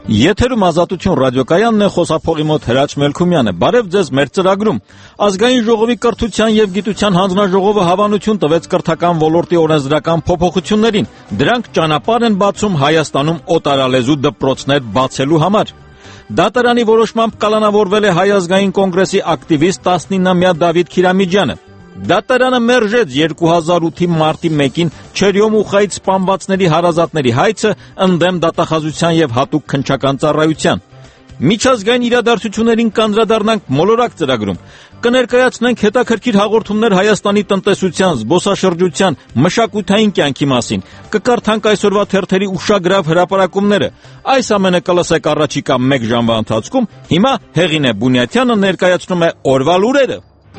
Եթերում Ազատություն ռադիոկայանն է, խոսափողի մոտ Հրաչ Մելքումյանը։ Բարև ձեզ մեր ծրագրում։ Ազգային ժողովի կրթության եւ գիտության հանձնաժողովը հավանություն տվեց կրթական ոլորտի օրենսդրական փոփոխություններին։ Դրանք ճանապարհ են բացում Հայաստանում օտարալեզու դպրոցներ բացելու համար։ Դատարանի որոշմամբ կալանավորվել է Հայ ազգային կոնգրեսի ակտիվիստ 19-ամյա Դավիթ Քիրամիջյանը։ Դատարանը մերժեց 2008-ի մարտի 1-ին Չերյոմ ուղղայից սպանվածների հարազատների հայցը ընդդեմ դատախազության եւ հատուկ քննչական ծառայության։ Միջազգային իրադարձություններին կանդրադառնանք մոլորակ ծրագրում։ Կներկայացնենք հետաքրքիր հաղորդումներ Հայաստանի տնտեսության, զբոսաշրջության, մշակութային կյանքի մասին։ Կկարդանք այսօրվա թերթերի ուշագրավ հրապարակումները։ Այս ամենը կլսեք առաջիկա 1 ժամվա ընթացքում։ Հիմա Հեղինե Բունյաթյանը ներկայացնում է օրվա լուրերը։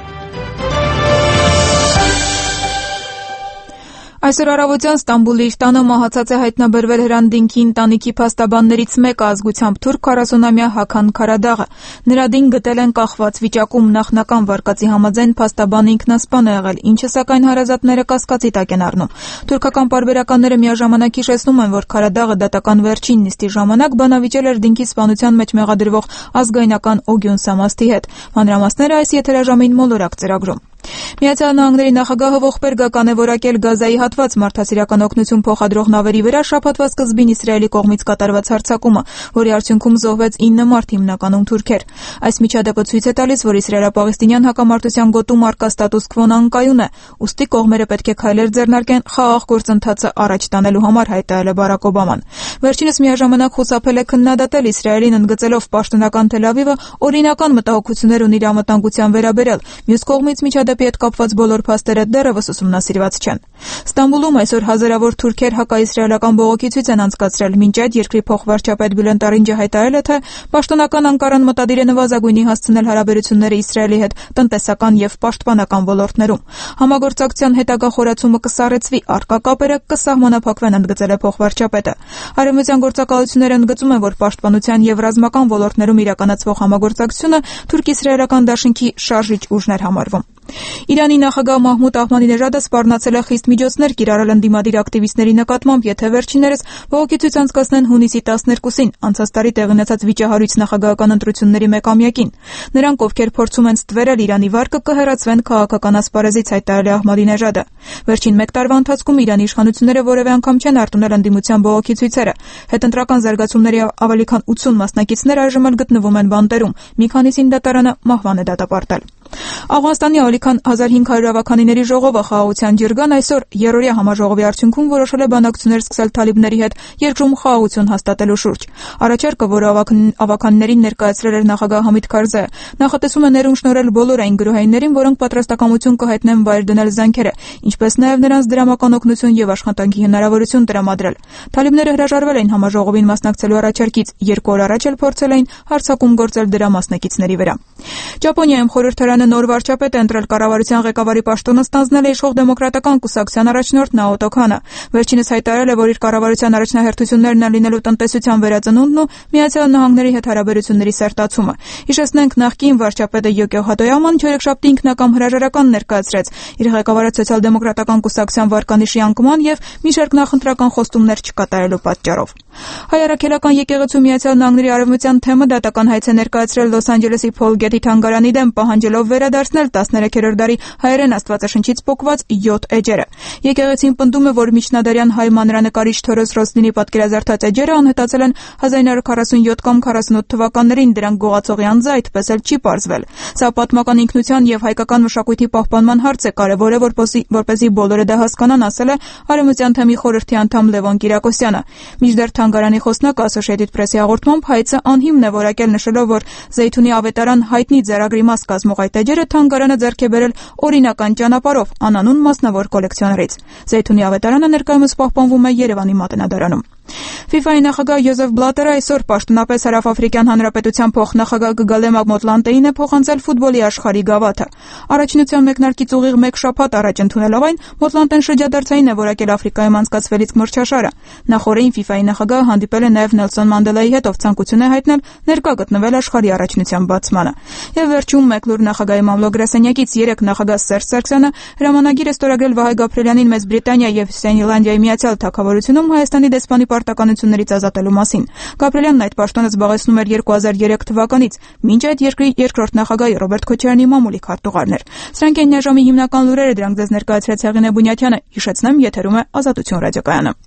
Այսօր առավոտյան Ստամբուլի իր տանը մահացած է հայտնաբերվել Հրանտինքի ընտանիքի փաստաբաններից մեկը, ազգությամբ թուրք 40-ամյա Հաքան Քարադաղը։ Նրա դին գտել են կախված վիճակում, նախնական վարկածի համաձայն փաստաբանը ինքնասպան է եղել, ինչը սակայն հարազատները կասկածի տակ են առնում։ Թուրքական պարբերականները միաժամանակ հիշեցնում են, որ Քարադաղը դատական վերջին նիստի ժամանակ բանավիճել էր դինքի սպանության մեջ մեղադրվող ազգայնական Օգյուն Սամասթի հետ։ Մանրամասները այս եթերաժամին մոլորակ ծրագրում։ Միացյալ Նահանգների նախագահը ողբերգական է որակել Գազայի հատված մարդասիրական օգնություն փոխադրող նավերի վրա շաբաթվա սկզբին Իսրայելի կողմից կատարված հարձակումը, որի արդյունքում զոհվեց 9 մարդ, հիմնականում թուրքեր։ Այս միջադեպը ցույց է տալիս, որ իսրայելապաղեստինյան հակամարտության գոտում առկա ստատուս քվոն անկայուն է, ուստի կողմերը պետք է քայլեր ձեռնարկեն խաղաղ գործընթացը առաջ տանելու համար, հայտարարել է Բարակ Օբաման։ Վերջինս միաժամանակ խուսափել է քննադատել Իսրայելին, ընդգծելով պաշտոնական Թել Ավիվը օրինական մտահոգություններ ունի իր անվտանգության վերաբերյալ։ Մյուս կողմից միջադեպի հետ կապված բոլոր փաստերը դեռևս ուսումնասիրված չեն։ Ստամբուլում այսօր հազարավոր թուրքեր հակաիսրայելական բողոքի ցույց են անցկացրել։ Մինչ այդ երկրի փոխվարչապետ Բյուլենտ Արինջը հայտարարել է, թե պաշտոնական Անկարան մտադիր է նվազագույնի հասցնել հարաբերությունները Իսրայելի հետ տնտեսական եւ պաշտպանական ոլորտներում։ Համագործակցության հետագա խորացումը կսառեցվի, առկա կապերը կսահմանափակվեն, ընդգծել է փոխվարչապետը։ Արևմտյան գործակալությունները ընդգծում են, որ պաշտպանության եւ ռազմական ոլորտներում իրականացվող համագործակցությունը թուրք-իսրայելական դաշինքի շարժիչ ուժն էր համարվում։ Իրանի նախագահ Մահմուդ Ահմադինեժադը սպառնացել է խիստ միջոցներ կիրառել ընդդիմադիր ակտիվիստների նկատմամբ, եթե վերջիններս բողոքի ցույց անցկացնեն հունիսի 12-ին, անցած տարի տեղի ունեցած վիճահարույց նախագահական ընտրությունների մեկամյակին։ Նրանք, ովքեր փորձում են ստվերել Իրանի վարկը, կհեռացվեն քաղաքական ասպարեզից, հայտարարել է Ահմադինեժադը։ Վերջին 1 տարվա ընթացքում Իրանի իշխանությունները որևէ անգամ չեն արտունել ընդդիմության բողոքի ցույցերը։ Հետընտրական զարգացումների ավելի քան 80 մասնակիցներ այժմ էլ գտնվում են բանտերում։ Մի քանիսին դատարանը մահվան է դատապարտել։ Աֆղանստանի ավելի քան 1500 ավականիների ժողովը խաղաղության ջրգան այսօր երրորդյա համաժողովի արդյունքում որոշել է բանակցություններ սկսել թալիբների հետ երկրում խաղաղություն հաստատելու շուրջ։ Առաջարկը, որը ավականիներին ներկայացրել էր նախագահ Համիդ Քարզայը, նախատեսում է ներում շնորհել բոլոր այն գրոհայիններին, որոնք պատրաստակամություն կհայտնեն վայր դնել զենքերը, ինչպես նաև նրանց դրամական օգնություն եւ աշխատանքի հնարավորություն տրամադրել։ Թալիբները հրաժարվել էին համաժողովին մասնակցելու առաջարկից, 2 օր առաջ էլ փորձել էին հարձակում գործել դրա մասնակիցների վրա։ Ճապոնիայում խորհրդարանը նոր վարչապետ է ընտրել, կառավարության ղեկավարի պաշտոնը ստանձնել է իշխող դեմոկրատական կուսակցության առաջնորդ Նաոտո Քանը։ Վերջինս հայտարարել է, որ իր կառավարության առաջնահերթություններն են լինելու տնտեսության վերածնունդն ու Միացյալ Նահանգների հետ հարաբերությունների սերտացումը։ Հիշեցնենք, նախկին վարչապետը Յոկո Հատոյաման չորեքշաբթի ինքնական հրաժարական ներկայացրեց իր ղեկավարած սոցիալ-դեմոկրատական կուսակցության վարկանիշի անկման եւ մի շարք նախընտրական խոստումներ չկատարելու պատճառով։ Հայ առաքելական եկեղեցու Միացյալ Նահանգների արևմտյան թեմը դատական հայց է ներկայացրել Լոս Անջելեսի Փոլ Գեթի թանգարանի դեմ, պահանջելով վերադարձնել 13-րդ դարի հայերեն աստվածաշնչից պոկված 7 էջերը։ Եկեղեցին պնդում է, որ միջնադարյան հայ մանրանկարիչ Թորոս Ռոսլինի պատկերազարդած էջերը անհետացել են 1947 կամ 48 թվականներին, դրանք գողացողի անձը այդպես էլ չի պարզվել։ Սա պատմական ինքնության եւ հայկական մշակույթի պահպանման հարց է, կարեւոր է, որպեսզի բոլորը դա հասկանան, ասել է Արևմտյան թեմի խորհրդի անդամ Լևոն Կիրակոսյանը։ Մինչդեռ թանգարանի խոսնակ Associated Press-ի հաղորդմամբ հայցը անհիմն է որակել, նշելով, որ Զեյթունի ավետարան հայտնի ձեռագրի մաս կազմող այդ էջերը թանգարանը ձեռք է բերել օրինական ճանապարհով անանուն մասնավոր կոլեկցիոներից։ Զեյթունի ավետարանը ներկայումս պահպանվում է Երևանի մատենադարանում։ FIFA-ի նախագահ Յոզեֆ Բլատերը այսօր պաշտոնապես Հարավաֆրիկյան Հանրապետության փոխնախագահ Գգալեմա Մոտլանտեին է փոխանցել ֆուտբոլի աշխարհի գավաթը։ Առաջնության մեկնարկից ուղիղ 1 շաբաթ առաջ ընդունելով այն, Մոտլանտեն շրջադարձային է որակել Աֆրիկայում անցկացվելիք մրցաշարը։ Նախորդին FIFA-ի նախագահը հանդիպել է նաև Նելսոն Մանդելայի հետ, ով ցանկություն է հայտնել ներկա գտնվել աշխարհի առաջնության բացմանը։ Եվ վերջում մեկ լուր նախագահի մամլո գրասենյակից 3 նախագահ Սերժ Սարգսյանը հրամանագիր է ստորագրել Վահե Գաբրելյանին Մեծ Բրիտանիա եւ Հյուսիսային Իռլանդիայի Միացյալ Թագավորությունում Հայաստանի դեսպանի պարտականությունից սանкցիաներից ազատելու մասին։ Գաբրիելյանն այդ պաշտոնը զբաղեցնում էր 2003 թվականից, մինչ այդ երկրի երկրորդ նախագահ Ռոբերտ Քոչարյանի մամուլի քարտուղարներ։ Սրանք են այժմի հիմնական լուրերը, դրանք ձեզ ներկայացրեց Հեղինե Բունյաթյանը։ Հիշեցնեմ, եթերում է Ազատություն ռադիոկայանը։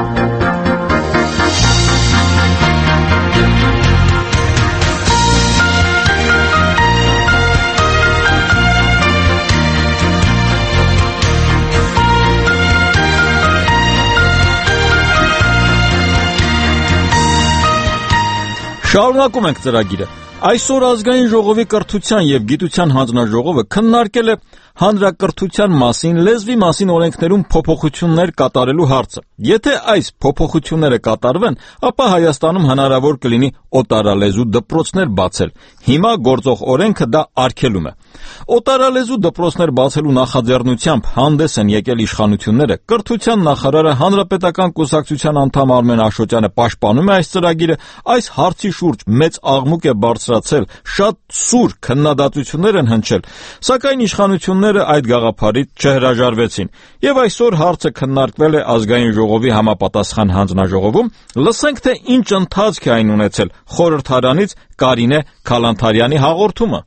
Շարունակում ենք ծրագիրը։ Այսօր ազգային ժողովի կրթության եւ գիտության հանձնաժողովը քննարկել է հանրակրթության մասին, լեզվի մասին օրենքներում փոփոխություններ կատարելու հարցը։ Եթե այս փոփոխությունները կատարվեն, ապա Հայաստանում հնարավոր կլինի օտարալեզու դպրոցներ բացել։ Հիմա գործող օրենքը դա արգելում է։ Օտարալեզու դպրոցներ բացելու նախաձեռնությամբ հանդես են եկել իշխանությունները։ Կրթության նախարարը հանրապետական կուսակցության անդամ Արմեն Աշոտյանը պաշտպանում է այս ծրագիրը, այս հարցի շուրջ մեծ աղմուկ է բարձրացել, շատ սուր քննադատություններ են հնչել, սակայն իշխանությունները այդ գաղափարից չհրաժարվեցին։ Եվ այսօր հարցը քննարկվել է ազգային ժողովի համապատասխան հանձնաժողովում։ Լսենք, թե ինչ ընթացք է այն ունեցել խորհրդարանից Կարինե Քալանթարյանի հաղորդումը։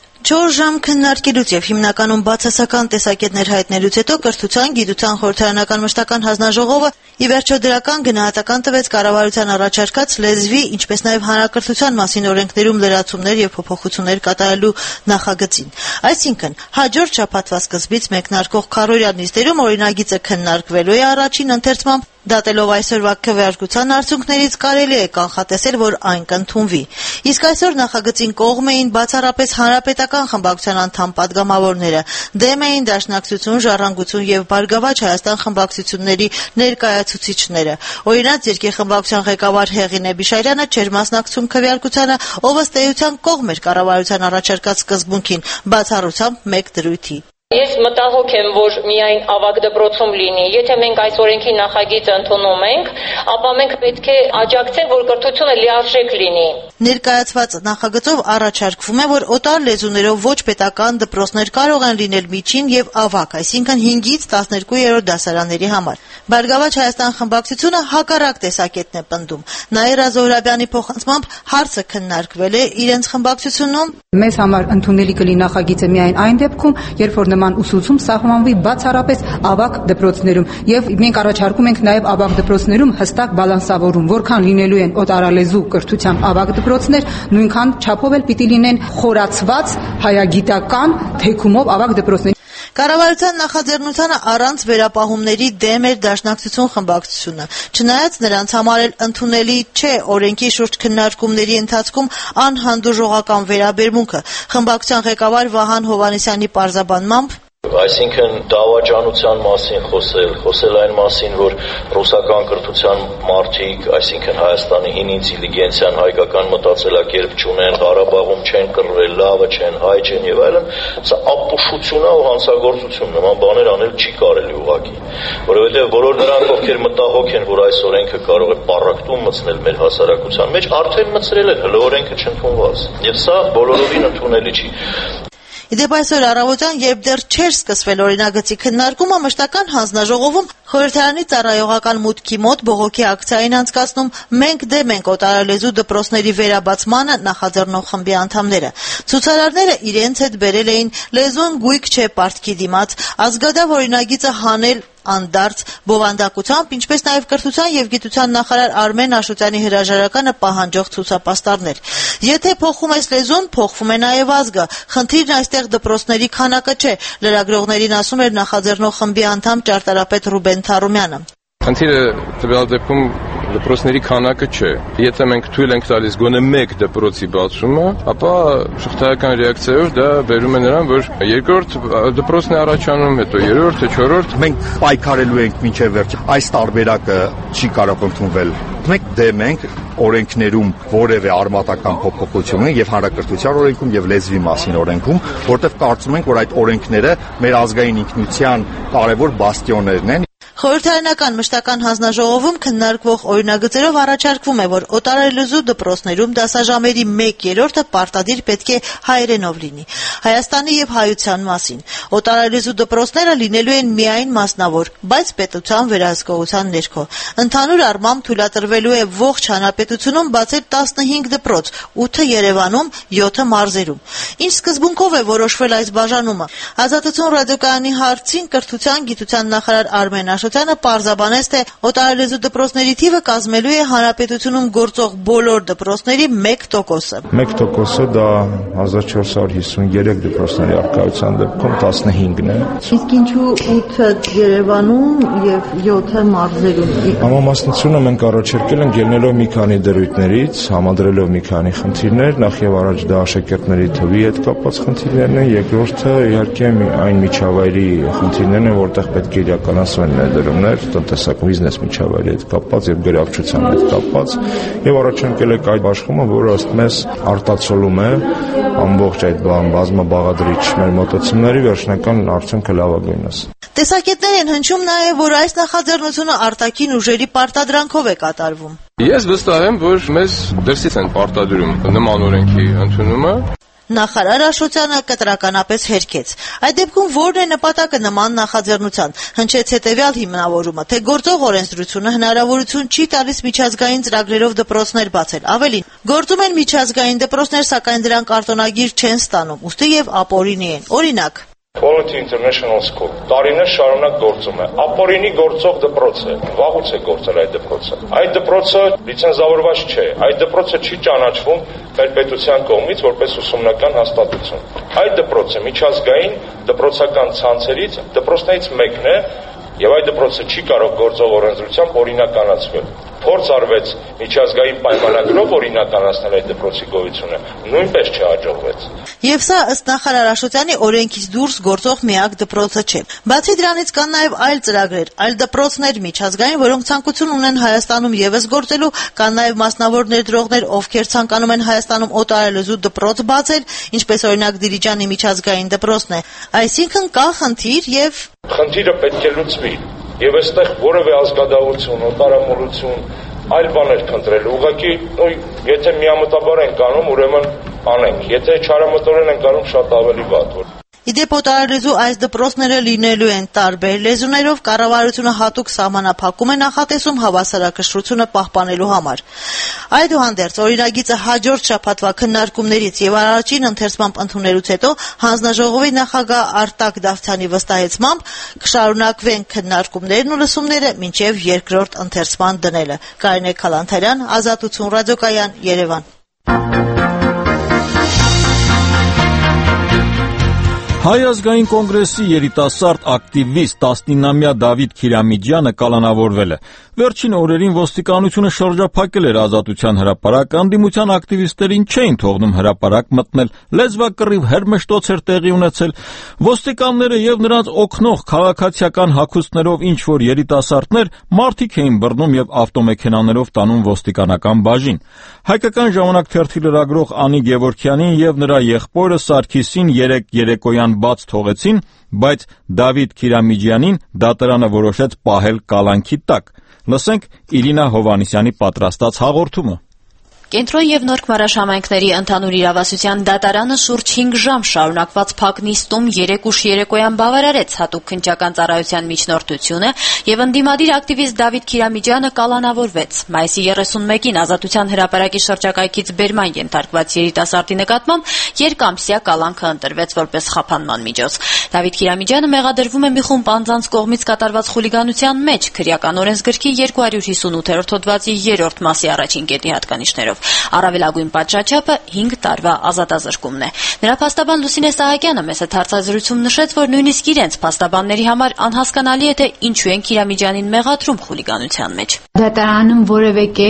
4 ժամ քննարկելուց եւ հիմնականում բացասական տեսակետներ հայտնելուց հետո կրթության, գիտության խորհրդարանական մշտական հանձնաժողովը ի վերջո դրական գնահատական տվեց կառավարության առաջարկած լեզվի, ինչպես նաեւ հանրակրթության մասին օրենքներում լրացումներ եւ փոփոխություններ կատարելու նախագծին։ Այսինքն, հաջորդ շաբաթվա սկզբից մեկնարկող քառօրյա նիստերում օրինագիծը քննարկվելու է առաջին ընթերցմամբ։ Դատելով այսօրվա քվեարկության արդյունքներից կարելի է կանխատեսել, որ այն կընդունվի։ Իսկ այսօր նախագծին կողմ էին բացառապես հանրապետական խմբակցության անդամ պատգամավորները, դեմ էին Դաշնակցություն, Ժառանգություն եւ Բարգավաճ Հայաստան խմբակցությունների ներկայացուցիչները։ Օրինակ, երկրի ղեկավար Հեղինե Բիշարյանը չէր մասնակցում քվեարկությանը, ով ըստ էության կողմ էր կառավարության առաջարկած սկզբունքին, բացառությամբ մեկ դրույթի։ Ես մտահոգ եմ, որ միայն ավագ դպրոցում լինի։ Եթե մենք այս օրենքի նախագիծը ընդունում ենք, ապա մենք պետք է աջակցենք, որ կրթությունը լիարժեք լինի։ Ներկայացված նախագծով առաջարկվում է, որ օտար լեզուներով ոչ պետական դպրոցներ կարող են լինել միջին եւ ավագ, այսինքն 5-ից 12-րդ դասարանների համար։ Բարգավաճ Հայաստան խմբակցությունը հակառակ տեսակետն է պնդում։ Նաիրա Զոհրաբյանի փոխանցմամբ հարցը քննարկվել է իրենց խմբակցությունում։ Մեզ համար ընդունելի կլինի նախագիծը միայն այն դեպքում, երբ որ նման ուսուցում սահմանվի բացառապես ավագ դպրոցներում, եւ մենք առաջարկում ենք նաեւ ավագ դպրոցներում հստակ բալանսավորում, որքան լինելու են օտարալեզու կրթությամբ ավագ դպրոցներ, նույնքան չափով էլ պիտի լինեն խորացված հայագիտական թեքումով ավագ դպրոցներ։ Կառավարության նախաձեռնությանը առանց վերապահումների դեմ էր Դաշնակցություն խմբակցությունը։ Չնայած նրանց համար էլ ընդունելի չէ օրենքի շուրջ քննարկումների ընթացքում անհանդուրժողական վերաբերմունքը։ Խմբակցության ղեկավար Վահան Հովհաննիսյանի պարզաբանմամբ Այսինքն դավաճանության մասին խոսել այն մասին, որ ռուսական կրթության մարդիկ, այսինքն Հայաստանի հին ինտելիգենցիան հայկական մտածելակերպ չունեն, Ղարաբաղում չեն կռվել, լավը չեն, հայ չեն եւ այլն, սա ապուշություն է ու հանցագործություն, նման բաներ անել չի կարելի ուղղակի, որովհետեւ բոլոր նրանք, ովքեր մտահոգ են, որ այս օրենքը կարող է պառակտում մտցնել մեր հասարակության մեջ, արդեն մտցրել են, հələ օրենքը չընդունված, եւ սա բոլորովին ընդունելի չի։ Իդեպ այսօր առավոտյան, երբ դեռ չէր սկսվել օրինագծի քննարկումը, մշտական հանձնաժողովում խորհրդարանի ծառայողական մուտքի մոտ բողոքի ակցիային անցկացնում «Մենք դեմ ենք օտարալեզու դպրոցների վերաբացմանը» նախաձեռնող խմբի անդամները։ Ցուցարարները իրենց հետ բերել էին «Լեզուն գույք չէ պարտքի դիմաց», ազգադավ օրինագիծը հանել անդարձ բովանդակությամբ, ինչպես նաև կրթության եւ գիտության նախարար Արմեն Աշոտյանի հրաժարականը պահանջող ցուցապաստառներ։ Եթե փոխում ես լեզուն, փոխվում է նաև ազգը։ Խնդիրն այստեղ դպրոցների քանակը չէ, լրագրողներին ասում էր նախաձեռնող խմբի անդամ ճարտարապետ Ռուբեն Թարումյանը։ Խնդիրը տվյալ դեպքում դպրոցների քանակը չէ։ Եթե մենք թույլ ենք տալիս գոնե մեկ դպրոցի բացումը, ապա շղթայական ռեակցիայով դա բերում է նրան, որ երկրորդ դպրոցն է առաջանում, հետո երրորդը, չորրորդ։ Մենք պայքարելու ենք մինչև վերջ։ Այս տարբերակը չի կարող ընդունվել։ Մենք դեմ ենք օրենքներում որևէ արմատական փոփոխություն եւ հանրակրթության օրենքում եւ լեզվի մասին օրենքում, որտեղ կարծում ենք, որ այդ օրենքները մեր ազգային ինքնության կարևոր բաստիոններն են։ Խորհրդարանական մշտական հանձնաժողովում քննարկվող օրինագծերով առաջարկվում է, որ օտարալեզու դպրոցներում դասաժամերի 1/3-ը պարտադիր պետք է հայերենով լինի։ Հայաստանի եւ հայության մասին օտարալեզու դպրոցները լինելու են միայն մասնավոր, բայց պետության վերահսկողության ներքո։ Ընդհանուր առմամբ թույլատրվելու է ողջ հանրապետությունում բացել 15 դպրոց, 8-ը Երևանում, 7-ը մարզերում։ Ինչ սկզբունքով է որոշվել այս բաժանումը։ Ազատություն ռադիոկայանի հարցին կրթության, գիտության նախարար Արմեն Աշոտյանը պարզաբանեց, թե օտարալեզու դպրոցների թիվը կազմելու է հանրապետությունում գործող բոլոր դպրոցների 1%-ը։ 1%-ը դա 1453 դպրոցների առկայության դեպքում 15-ն է։ Իսկ ինչու 8-ը Երևանում եւ 7-ը մարզերում։ Համամասնությունը մենք առաջարկել ենք ելնելով մի քանի դրույթներից, համադրելով մի քանի խնդիրներ, նախ եւ առաջ դա աշակերտների թվի հետ կապված խնդիրներն են, երկրորդը իհարկե այն միջավայրի խնդիրներն են, որտեղ պետք է իրականացվեն ներդրումներ, տնտեսական բիզնես միջավայրի հետ կապված եւ գրավչության հետ կապված, եւ առաջարկել ենք այդ աշխումը, որը ըստ մեզ արտացոլում է ամբողջ այդ բազմաբաղադրիչ մեր մոտեցումների վերջնական արդյունքը լավագույնս։ Տեսակետներ են հնչում նաև, որ այս նախաձեռնությունը արտաքին ուժերի պարտադրանքով է կատարվում։ Ես վստահ եմ, որ մեզ դրսից են պարտադրում նման օրենքի ընդունումը։ Նախարար Աշոտյանը կտրականապես հերքեց։ Այդ դեպքում ո՞րն է նպատակը նման նախաձեռնության։ Հնչեց հետևյալ հիմնավորումը, թե գործող օրենսդրությունը հնարավորություն չի տալիս միջազգային ծրագրերով դպրոցներ բացել։ Ավելին, գործում են միջազգային դպրոցներ, սակայն դրանք արտոնագիր չեն ստանում, ուստի եւ ապօրինի են։ Օրինակ, Quality International School տարիներ շարունակ գործում է։ Ապօրինի գործող դպրոց է։ Վաղուց է գործել այդ դպրոցը։ Այդ դպրոցը լիցենզավորված չէ։ Այդ դպրոցը չի ճանաչվում մեր պետության կողմից որպես ուսումնական հաստատություն։ Այդ դպրոցը միջազգային դպրոցական ցանցերից դպրոցներից մեկն է, եւ այդ դպրոցը չի կարող գործող օրենսդրությամբ օրինականացվել։ Փորձ արվեց միջազգային պայմանագրով օրինականացնել այդ դպրոցի գոյությունը, նույնպես չհաջողվեց։ Եվ սա ըստ նախարար Աշոտյանի օրենքից դուրս գործող միակ դպրոցը չէ։ Բացի դրանից կան նաև այլ ծրագրեր, այլ դպրոցներ միջազգային, որոնք ցանկություն ունեն Հայաստանում եւս գործելու, կան նաև մասնավոր ներդրողներ, ովքեր ցանկանում են Հայաստանում օտարալեզու դպրոց բացել, ինչպես օրինակ Դիլիջանի միջազգային դպրոցն է։ Այսինքն կա խնդիր եւ խնդիրը պետք է լուծվի։ Եվ այստեղ որևէ ազգադավություն, օտարամոլություն, այլ բաներ քննելու։ Ուղղակի, եթե միամտաբար ենք անում, ուրեմն անենք։ Եթե չարամտորեն ենք անում, շատ ավելի վատ։ Իդեպ օտարալեզու այս դպրոցները լինելու են տարբեր լեզուներով, կառավարությունը հատուկ սահմանափակում է նախատեսում հավասարակշռությունը պահպանելու համար։ Այդուհանդերձ, օրինագիծը հաջորդ շաբաթվա քննարկումներից եւ առաջին ընթերցման ընդունելուց հետո հանձնաժողովի նախագահ Արտակ Դավթյանի վստահեցմամբ կշարունակվեն քննարկումներն ու լսումները մինչեւ երկրորդ ընթերցման դնելը։ Կարինե Քալանթարյան, Ազատություն ռադիոկայան, Երևան։ Հայ ազգային կոնգրեսի երիտասարդ ակտիվիստ 19-ամյա Դավիթ Քիրամիջյանը կալանավորվել է։ Վերջին օրերին ոստիկանությունը շրջափակել էր Ազատության հրապարակ, անդիմության ակտիվիստերին չէին թողնում հրապարակ մտնել, լեզվակռիվ հերմշտոց էր տեղի ունեցել։ Ոստիկանները եւ նրանց օգնող քաղաքացիական հագուստներով ինչ որ երիտասարդներ մարդիկ էին բռնում եւ ավտոմեքենաներով տանում ոստիկանական բաժին։ Հայկական ժամանակ թերթի լրագրող Անի Գևորգյանին եւ նրա եղբորը Սարգիսին երեկոյան բաց թողեցին, բայց Դավիթ Քիրամիջյանին դատարանը որոշեց պահել կալանքի տակ։ Լսենք Իրինա Հովանիսյանի պատրաստած հաղորդումը։ Կենտրոն եւ Նորք մարաշամայնքների ընդհանուր իրավասության դատարանը շուրջ 5 ժամ շարունակված փակ նիստում 3 ուշ երեկոյան բավարարեց հատուկ քննչական ծառայության միջնորդությունը եւ ընդդիմադիր ակտիվիստ Դավիթ Քիրամիջյանը կալանավորվեց։ Մայիսի 31-ին Ազատության հրապարակի շրջակայքից բերման ենթարկված երիտասարդի նկատմամբ երկամսյա կալանքը ընտրվեց որպես խափանման միջոց։ Դավիթ Քիրամիջյանը մեղադրվում է մի խումբ անձանց կողմից կատարված խուլիգանության մեջ քրեական օրենսգրքի 258-րդ հոդվածի 3-րդ մասի առաջին կետի հատկանիշներով։ Առավելագույն պատժաչափը 5 տարվա ազատազրկումն է։ Նրա փաստաբան Լուսինե Սահակյանը մեծ հարցազրույցում նշեց, որ նույնիսկ իրենց փաստաբանների համար անհասկանալի է, թե ինչու են Քիրամիջյանին մեղադրում խուլիգանության մեջ։ Դատարանում որևէ կերպ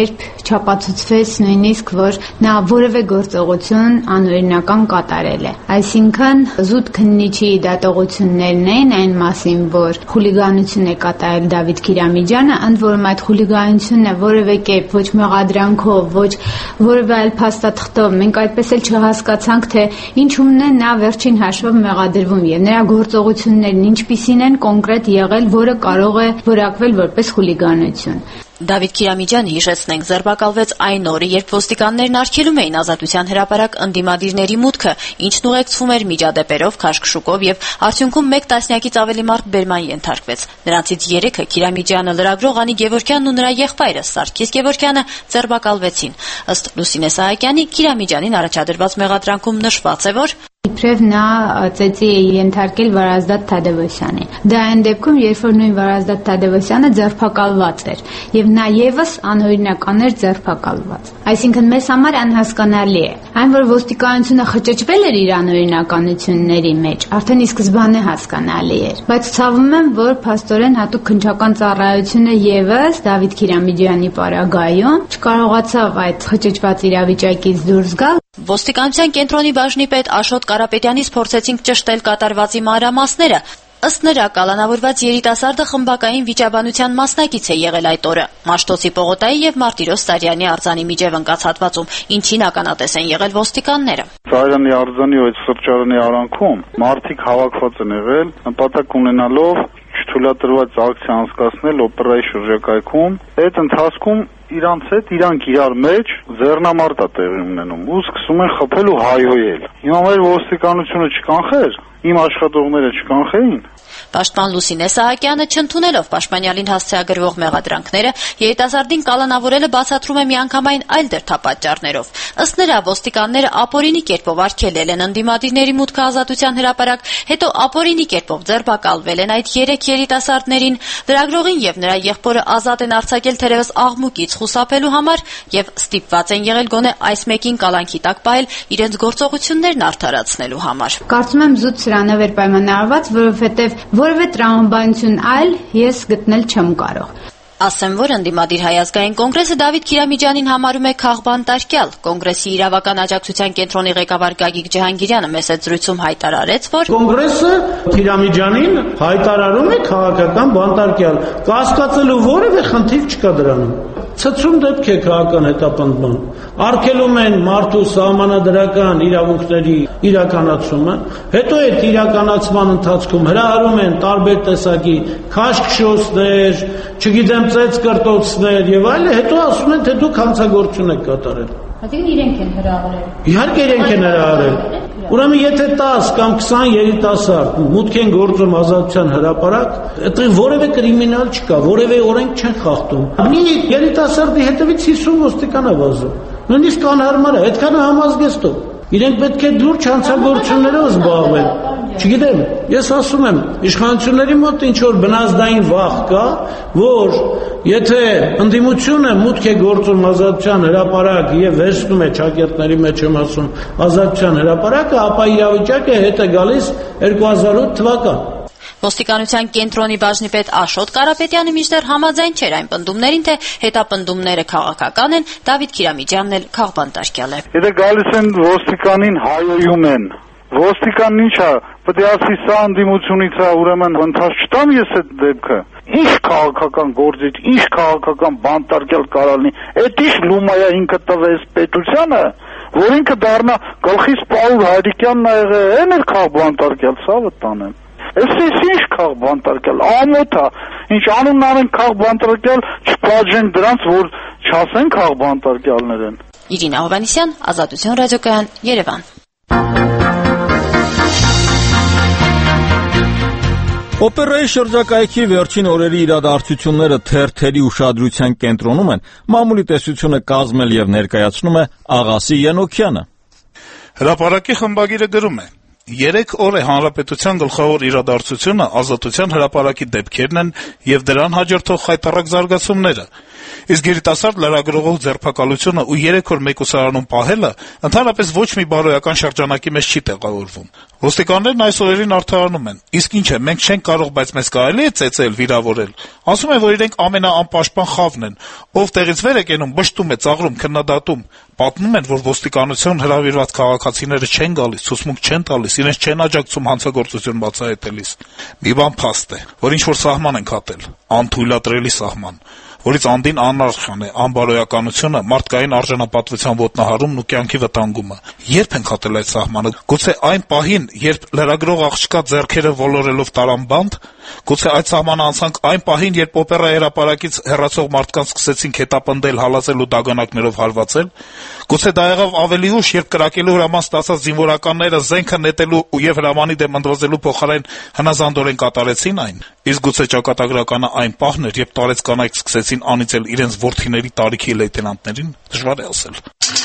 չապացուցվեց նույնիսկ, որ նա որևէ գործողություն անօրինական կատարել է։ Այսինքն զուտ քննիչի դատողություններն էին այն մասին, որ խուլիգանություն է կատարել Դավիթ Քիրամիջյանը, ընդ որում այդ խուլիգանությունը որևէ կերպ ոչ մեղադրանքով, ոչ որևէ այլ փաստաթղթով մենք այդպես էլ չհասկացանք, թե ինչումն է նա վերջին հաշվով մեղադրվում եւ նրա գործողություններն ինչպիսին են կոնկրետ եղել, որը կարող է որակվել որպես խուլիգանություն։ Դավիթ Քիրամիջյանը, հիշեցնենք, ձերբակալվեց այն օրը, երբ ոստիկաններն արգելում էին ազատության հրապարակ ընդդիմադիրների մուտքը, ինչն ուղեկցվում էր միջադեպերով, քաշքշուկով եւ արդյունքում 1 տասնյակից ավելի մարդ բերման ենթարկվեց։ Նրանցից 3-ը Քիրամիջյանը, լրագրող Անի Գևորգյանն ու նրա եղբայրը Սարգիս Գևորգյանը ձերբակալվեցին։ Ըստ Լուսինե Սահակյանի, Քիրամիջյանին առաջադրված մեղադրանքում նշված է, որ Իբրև նա ծեծի է ենթարկել Վարազդատ Թադևոսյանին։ Դա այն դեպքում, երբ որ նույն Վարազդատ Թադևոսյանը ձերբակալված էր, եւ նա եւս անօրինական էր ձերբակալված։ Այսինքն մեզ համար անհասկանալի է։ Այն, որ ոստիկանությունը խճճվել էր իր անօրինականությունների մեջ, արդեն ի սկզբանե հասկանալի էր։ Բայց ցավում եմ, որ փաստորեն հատուկ քննչական ծառայությունը եւս Դավիթ Քիրամիջյանի պարագայում չկարողացավ այդ խճճված իրավիճակից դուրս գալ։ Ոստիկանության կենտրոնի բաժնի պետ Աշոտ Կարապետյանից փորձեցինք ճշտել կատարվածի մանրամասները։ Ըստ նրա, կալանավորված երիտասարդը խմբակային վիճաբանության մասնակից է եղել այդ օրը Մաշտոցի Պողոտայի եւ Մարտիրոս Սարյանի արձանի միջև ընկած հատվածում, ինչին ականատես են եղել ոստիկանները։ Սարյանի արձանի այդ սրճարանի արանքում մարդիկ հավաքված են եղել, նպատակ ունենալով չթույլատրված ակցիա անցկացնել օպերայի շրջակայքում։ Այդ ընթացքում իրանք իրար մեջ ձեռնամարտ է տեղի ունենում ու սկսում են խփել ու հայհոյել։ Հիմա մեր ոստիկանությունը չկանխեր, իմ աշխատողները չկանխեին։ Պաշտպան Լուսինե Սահակյանը, չընդունելով պաշտպանյալին հասցեագրվող մեղադրանքները, երիտասարդին կալանավորելը բացատրում է միանգամայն այլ դրդապատճառներով։ Ըստ նրա, ոստիկանները ապօրինի կերպով արգելել են ընդդիմադիրների մուտքը ազատության հրապարակ, հետո ապօրինի կերպով ձերբակալվել են այդ 3 երիտասարդներին, լրագրողին եւ նրա եղբորը ազատ են արձակել թերևս աղմուկից խուսափելու համար եւ ստիպված են եղել գոնե այս մեկին կալանքի տակ պահել իրենց գործողություններն արդարացնելու համար։ Կարծում եմ զուտ սրանով էր պայմանավորված, որովհետեւ որևէ տրամաբանություն այլ ես գտնել չեմ կարող։ Ասեմ, որ ընդդիմադիր Հայ ազգային կոնգրեսը Դավիթ Քիրամիջյանին համարում է քաղբանտարկյալ։ Կոնգրեսի իրավական աջակցության կենտրոնի ղեկավար Գագիկ Ջհանգիրյանը մեծ զրույցում հայտարարեց, որ Կոնգրեսը Քիրամիջյանին հայտարարում է քաղաքական բանտարկյալ։ Կասկածելու որևէ խնդիր չկա դրանում։ Ցցում դեպք է քաղաքական հետապնդման։ Արգելում են մարդու սահմանադրական իրավունքների իրականացումը, հետո այդ իրականացման ընթացքում հրահրում են տարբեր տեսակի քաշքշոցներ, չգիտեմ ծեծ կրտոցներ եւ այլն, հետո ասում են, թե դուք հանցագործություն եք կատարել։ Այսինքն իրենք են հրահրել։ Իհարկե իրենք են հրահրել։ Ուրեմն եթե 10 կամ 20 երիտասարդ մուտք են գործում ազատության հրապարակ, այդտեղ որևէ կրիմինալ չկա, որևէ օրենք չեն խախտում։ Մի երիտասարդի հետևից 50 ոստիկան է վազում։ Նույնիսկ անհարմար է, այդքանը համազգեստով։ Իրենք պետք է լուրջ հանցագործություններով զբաղվեն։ Չգիտեմ, ես ասում եմ, իշխանությունների մոտ ինչ որ բնազդային վախ կա, որ եթե ընդդիմությունը մուտք է գործում ազատության հրապարակ եւ վերցնում է ճակերտների մեջ եմ ասում ազատության հրապարակը, ապա իրավիճակը հետ է գալիս 2008 թվական։ Ոստիկանության կենտրոնի բաժնի պետ Աշոտ Կարապետյանը մինչդեռ համաձայն չէր այն պնդումներին, թե հետապնդումները քաղաքական են, Դավիթ Քիրամիջյանն էլ քաղբանտարկյալ է։ Եթե գալիս են ոստիկանին հայոյում են, ոստիկանն ինչ է, պետք է ասի սա ընդդիմությունից է, ուրեմն ընթաց չտամ ես այդ դեպքը։ Ինչ քաղաքական գործիչ, ինչ քաղաքական բանտարկյալ կարալնի, այդ ինչ լումայա ինքը տվեց պետությանը, որ ինքը դառնա գլխից Պաուլ Հայրիկյանն ա եղել, այն էլ քաղբանտարկյալ, ցավը տանեմ։ Այս ինչ քաղբանտարկյալ, ամոթ է, ինչ անունն անեն քաղբանտարկյալ, չպատժենք դրանց, որ չասեն քաղբանտարկյալներ են։ Իրինա Հովհաննիսյան, Ազատություն ռադիոկայան, Երևան։ Օպերայի շրջակայքի վերջին օրերի իրադարձությունները թերթերի ուշադրության կենտրոնում են, մամուլի տեսությունը կազմել եւ ներկայացնում է Աղասի Ենոքյանը։ Հրապարակի խմբագիրը գրում է. 3 օր է հանրապետության գլխավոր իրադարձությունը ազատության հրապարակի դեպքերն են եւ դրան հաջորդող խայտառակ զարգացումները։ Իսկ երիտասարդ լրագրողով ձերբակալությունը ու 3 օր մեկ ուսարանում պահելը ընդհանրապես ոչ մի բարոյական շրջանակի մեջ չի տեղավորվում։ Ոստիկաններն այս օրերին արդարանում են։ Իսկ ինչ է, մենք չենք կարող, բայց մեզ կարելի է ծեծել, վիրավորել։ Ասում են, որ իրենք ամենաանպաշտպան խավն են, ով տեղից վեր է կենում, բշտում է, ծաղրում, քննադատում։ Պատմում են, որ ոստիկանություն հրավիրված քաղաքացիները չեն գալիս, ցուցմունք չեն տալիս, իրենց չեն աջակցում հանցագործություն բացահայտելիս։ Մի բան փաստ է, որ ինչ-որ սահման են հատել, անթույլատրելի սահման, որից անդին անարխան է անբարոյականությունը, մարդկային արժանապատվության ոտնահարումն ու կյանքի վտանգումը։ Երբ են հատել այդ սահմանը? Գուցե այն պահին, երբ լրագրող աղջկա ձեռքերը ոլորելով տարան բանտ, գուցե այդ սահմանը անցանք այն պահին, երբ օպերա հրապարակից հեռացող մարդկանց սկսեցինք հետապնդել, հալածել ու դագանակներով հարվածել, գուցե դա եղավ ավելի ուշ, երբ կրակելու հրաման ստացած զինվորականները զենքը նետելու եւ հրամանի դեմ ընդվզելու փոխարեն հնազանդորեն կատարեցին այն, իսկ գուցե ճակատագրականը այն պահն էր, երբ տարեց կանայք սկսեցին անիծել իրենց որդիների տարիքի լեյտենանտներին, դժվար է ասել։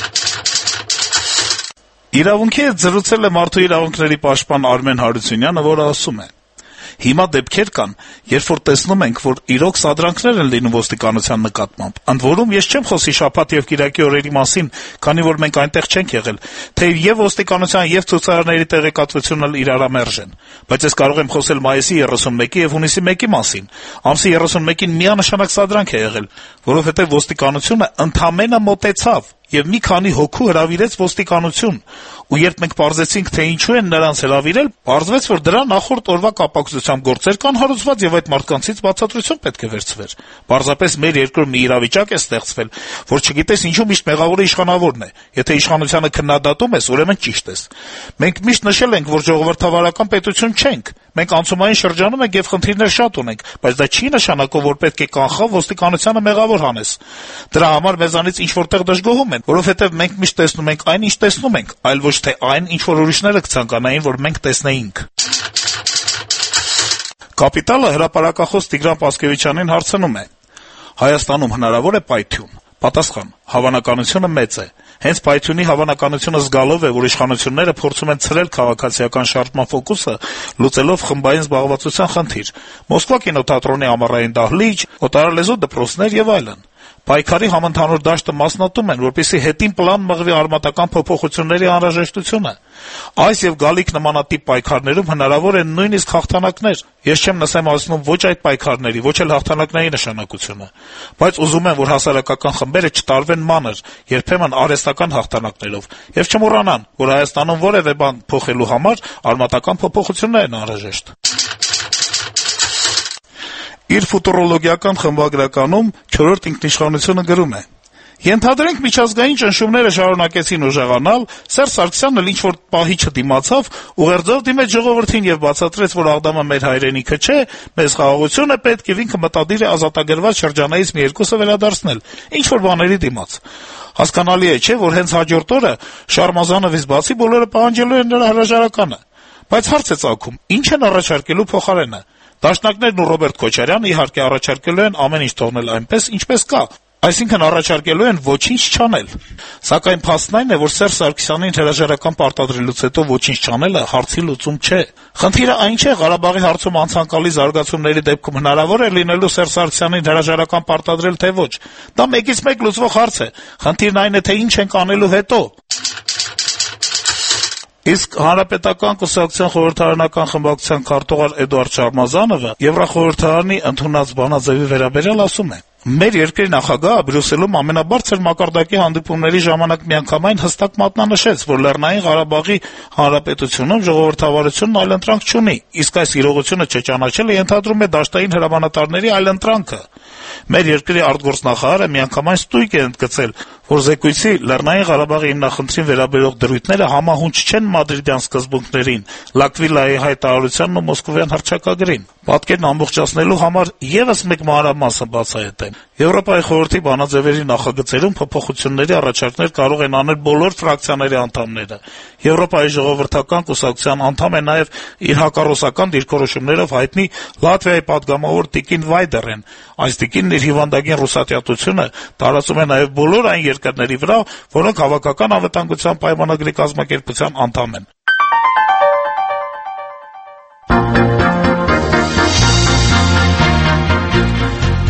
Իրավունքի հետ զրուցել է Մարդու իրավունքների պաշտպան Արմեն Հարությունյանը, որը ասում է. Հիմա դեպքեր կան, երբ որ տեսնում ենք, որ իրոք սադրանքներ են լինում ոստիկանության նկատմամբ։ Ընդ որում ես չեմ խոսի շաբաթ եւ կիրակի օրերի մասին, քանի որ մենք այնտեղ չենք եղել, թեև եւ ոստիկանության եւ ցուցարարների տեղեկատվությունն էլ իրարամերժ են։ Բայց ես կարող եմ խոսել մայիսի 31-ի եւ հունիսի 1-ի մասին։ Ամսի 31-ին միանշանակ սադրանք է եղել, որովհետեւ ոստիկանությունը ընդամենը մոտեցավ եւ մի քանի հոգու հրավիրեց ոստիկանություն, ու երբ մենք պարզեցինք, թե ինչու են նրանց հրավիրել, պարզվեց, որ դրա նախորդ օրվա կապակցությամբ գործեր կան հարուցված եւ այդ մարդկանցից բացատրություն պետք է վերցվեր։ Պարզապես մեր երկրում մի իրավիճակ է ստեղծվել, որ չգիտես ինչու միշտ մեղավորը իշխանավորն է։ Եթե իշխանությանը քննադատում ես, ուրեմն ճիշտ ես։ Մենք միշտ նշել ենք, որ ժողովրդավարական պետություն չենք։ Մենք անցումային շրջանում ենք եւ խնդիրներ շատ ունենք, բայց դա չի նշանակում, որ պետք է կանխավ ոստիկանությանը մեղավոր հանես։ Դրա համար մեզանից ինչ որտեղ դժգոհում են, որովհետեւ մենք միշտ տեսնում ենք այն, ինչ տեսնում ենք, այլ ոչ թե այն, ինչ որ ուրիշները կցանկանային, որ մենք տեսնեինք։ Կապիտալը հրապարակախոս Տիգրան Պասկևիչյանին հարցնում է. Հայաստանում հնարավոր է պայթյուն։ Պատասխան. հավանականությունը մեծ է։ Հենց պայթյունի հավանականությունը զգալով է, որ իշխանությունները փորձում են ցրել քաղաքացիական շարժման ֆոկուսը, լուծելով խմբային զբաղվածության խնդիր։ Մոսկվա կինոթատրոնի ամառային դահլիճ, օտարալեզու դպրոցներ եւ այլն։ Պայքարի համընդհանուր դաշտը մասնատում են, որպեսզի հետին պլան մղվի արմատական փոփոխությունների անհրաժեշտությունը։ Այս եւ գալիք նմանատիպ պայքարներում հնարավոր են նույնիսկ հաղթանակներ։ Ես չեմ նսեմացնում ոչ այդ պայքարների, ոչ էլ հաղթանակների նշանակությունը, բայց ուզում եմ, որ հասարակական խմբերը չտարվեն մանր, երբեմն արհեստական հաղթանակներով, եւ չմոռանան, որ Հայաստանում որևէ բան փոխելու համար արմատական փոփոխություններ են անհրաժեշտ։ Իր ֆուտուրոլոգիական խմբագրականում 4-րդ ինքնիշխանությունը գրում է. Ենթադրենք միջազգային ճնշումները շարունակեցին ուժեղանալ, Սերժ Սարգսյանն էլ ինչ-որ պահի չդիմացավ, ուղերձով դիմեց ժողովրդին եւ բացատրեց, որ Աղդամը մեր հայրենիքը չէ, մեզ խաղաղություն է պետք եւ ինքը մտադիր է ազատագրված շրջանայից մի երկուսը վերադարձնել, ինչ-որ բաների դիմաց։ Հասկանալի է, չէ, որ հենց հաջորդ օրը Շարմազանովից բացի բոլորը պահանջելու են նրա հրաժարականը։ Բայց հարց է ծագում, ինչ են առաջարկելու փոխարենը։ Դաշնակներն ու Ռոբերտ Քոչարյանը իհարկե առաջարկելու են ամեն ինչ թողնել այնպես, ինչպես կա, այսինքն առաջարկելու են ոչինչ չանել։ Սակայն փաստն այն է, որ Սերժ Սարգսյանին հրաժարական պարտադրելուց հետո ոչինչ չանելը հարցի լուծում չէ։ Խնդիրը այն չէ, Ղարաբաղի հարցում անցանկալի զարգացումների դեպքում հնարավոր է լինելու Սերժ Սարգսյանին հրաժարական պարտադրել, թե ոչ։ Դա մեկից մեկ լուծվող հարց է։ Խնդիրն այն է, թե ինչ ենք անելու հետո։ Իսկ Հանրապետական կուսակցության խորհրդարանական խմբակցության քարտուղար Էդուարդ Շարմազանովը Եվրախորհրդարանի ընդունած բանաձևի վերաբերյալ ասում է. Մեր երկրի նախագահը Բրյուսելում ամենաբարձր մակարդակի հանդիպումների ժամանակ միանգամայն հստակ մատնանշեց, որ Լեռնային Ղարաբաղի Հանրապետությունում ժողովրդավարությունն այլընտրանք չունի, իսկ այս իրողությունը չճանաչելը ենթադրում է դաշտային հրամանատարների այլընտրանքը։ Մեր երկրի արտգործնախարարը միանգամայն ստույգ է ընդգծել, որ զեկույցի Լեռնային Ղարաբաղի հիմնախնդրին վերաբերող դրույթները համահունչ չեն մադրիդյան սկզբունքներին, Լակվիլայի հայտարարությանն ու Մոսկովյան հռչակագրին։ Պատկերն ամբողջացնելու համար եւս մեկ մանրամասը բացահայտեմ։ Եվրոպայի խորհրդի բանաձևերի նախագծերում փոփոխությունների առաջարկներ կարող են անել բոլոր ֆրակցիաների անդամները։ Եվրոպայի ժողովրդական կուսակցության անդամ է նաեւ իր հակառուսական դիրքորոշումներով հայտնի Լատվիայի падգամավոր Տիկին Վայդերեն։ Այս տիկինն իր հիվանդագին ռուսատյատությունը տարածում է նաեւ բոլոր այն երկրների վրա, որոնք հավաքական անվտանգության պայմանագրի կազմակերպության անդամ են։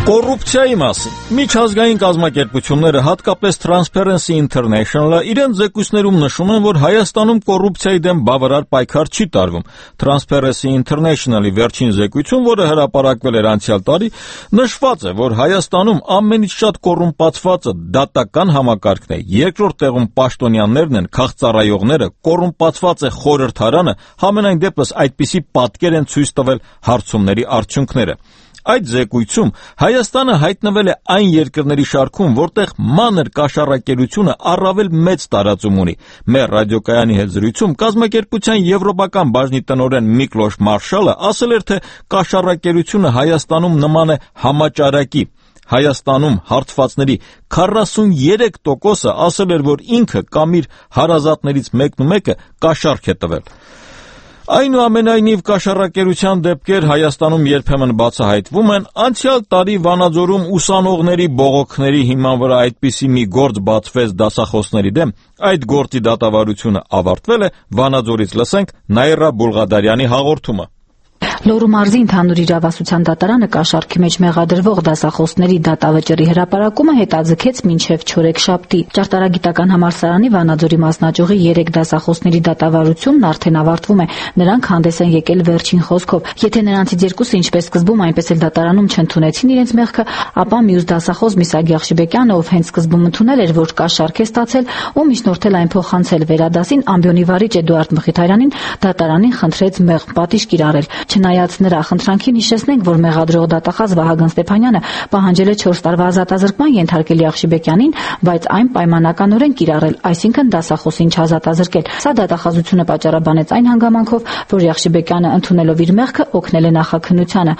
Կոռուպցիայի մասին միջազգային կազմակերպությունները, հատկապես Transparency International-ը իրենց զեկույցներում նշում են, որ Հայաստանում կոռուպցիայի դեմ բավարար պայքար չի տարվում։ Transparency International-ի վերջին զեկույցում, որը հրապարակվել էր անցյալ տարի, նշված է, որ Հայաստանում ամենից շատ կոռումպացվածը դատական համակարգն է, երկրորդ տեղում պաշտոնյաներն են, քաղծառայողները, կոռումպացված է խորհրդարանը, համենայն դեպս այդպիսի պատկեր են ցույց տվել հարցումների արդյունքները։ Այդ զեկույցում Հայաստանը հայտնվել է այն երկրների շարքում, որտեղ մանր կաշառակերությունը առավել մեծ տարածում ունի։ Մեր ռադիոկայանի հետ զրույցում կազմակերպության եվրոպական բաժնի տնօրեն Միկլոշ Մարշալը ասել էր, թե կաշառակերությունը Հայաստանում նման է համաճարակի։ Հայաստանում հարթվածների 43%-ը ասել էր, որ ինքը կամ իր հարազատներից մեկն ու մեկը կաշառք է տվել։ Այնուամենայնիվ կաշառակերության դեպքեր Հայաստանում երբեմն բացահայտվում են։ Անցյալ տարի Վանաձորում ուսանողների բողոքների հիման վրա այդպիսի մի գործ բացվեց դասախոսների դեմ։ Այդ գործի դատավարությունը ավարտվել է։ Վանաձորից լսենք Նաիրա Բուլղադարյանի հաղորդումը։ Լոռու մարզի ընդհանուր իրավասության դատարանը կաշառքի մեջ մեղադրվող դասախոսների դատավճռի հրապարակումը հետաձգեց մինչև չորեքշաբթի։ Ճարտարագիտական համալսարանի Վանաձորի մասնաճյուղի 3 դասախոսների դատավարությունն արդեն ավարտվում է։ Նրանք հանդես են եկել վերջին խոսքով։ Եթե նրանցից երկուսը ինչպես սկզբում, այնպես էլ դատարանում չընդունեցին իրենց մեղքը, ապա մյուս դասախոս Միսագի Աղջիբեկյանը, ով հենց սկզբում ընդունել էր, որ կաշառք է ստացել ու միջնորդել այն փոխանցել վերադասին, ամբիոնի վարիչ Էդուարդ Մխիթարյանին դատարանին խնդրեց մեղմ պատիժ կիրառել։ Չնայած նրա խնդրանքին, հիշեցնենք, որ մեղադրող դատախազ Վահագն Ստեփանյանը պահանջել է 4 տարվա ազատազրկման ենթարկել Աղջիբեկյանին, բայց այն պայմանականորեն կիրառել, այսինքն դասախոսին չազատազրկել։ Սա դատախազությունը պատճառաբանեց այն հանգամանքով, որ Աղջիբեկյանը ընդունելով իր մեղքը օգնել է նախաքննությանը։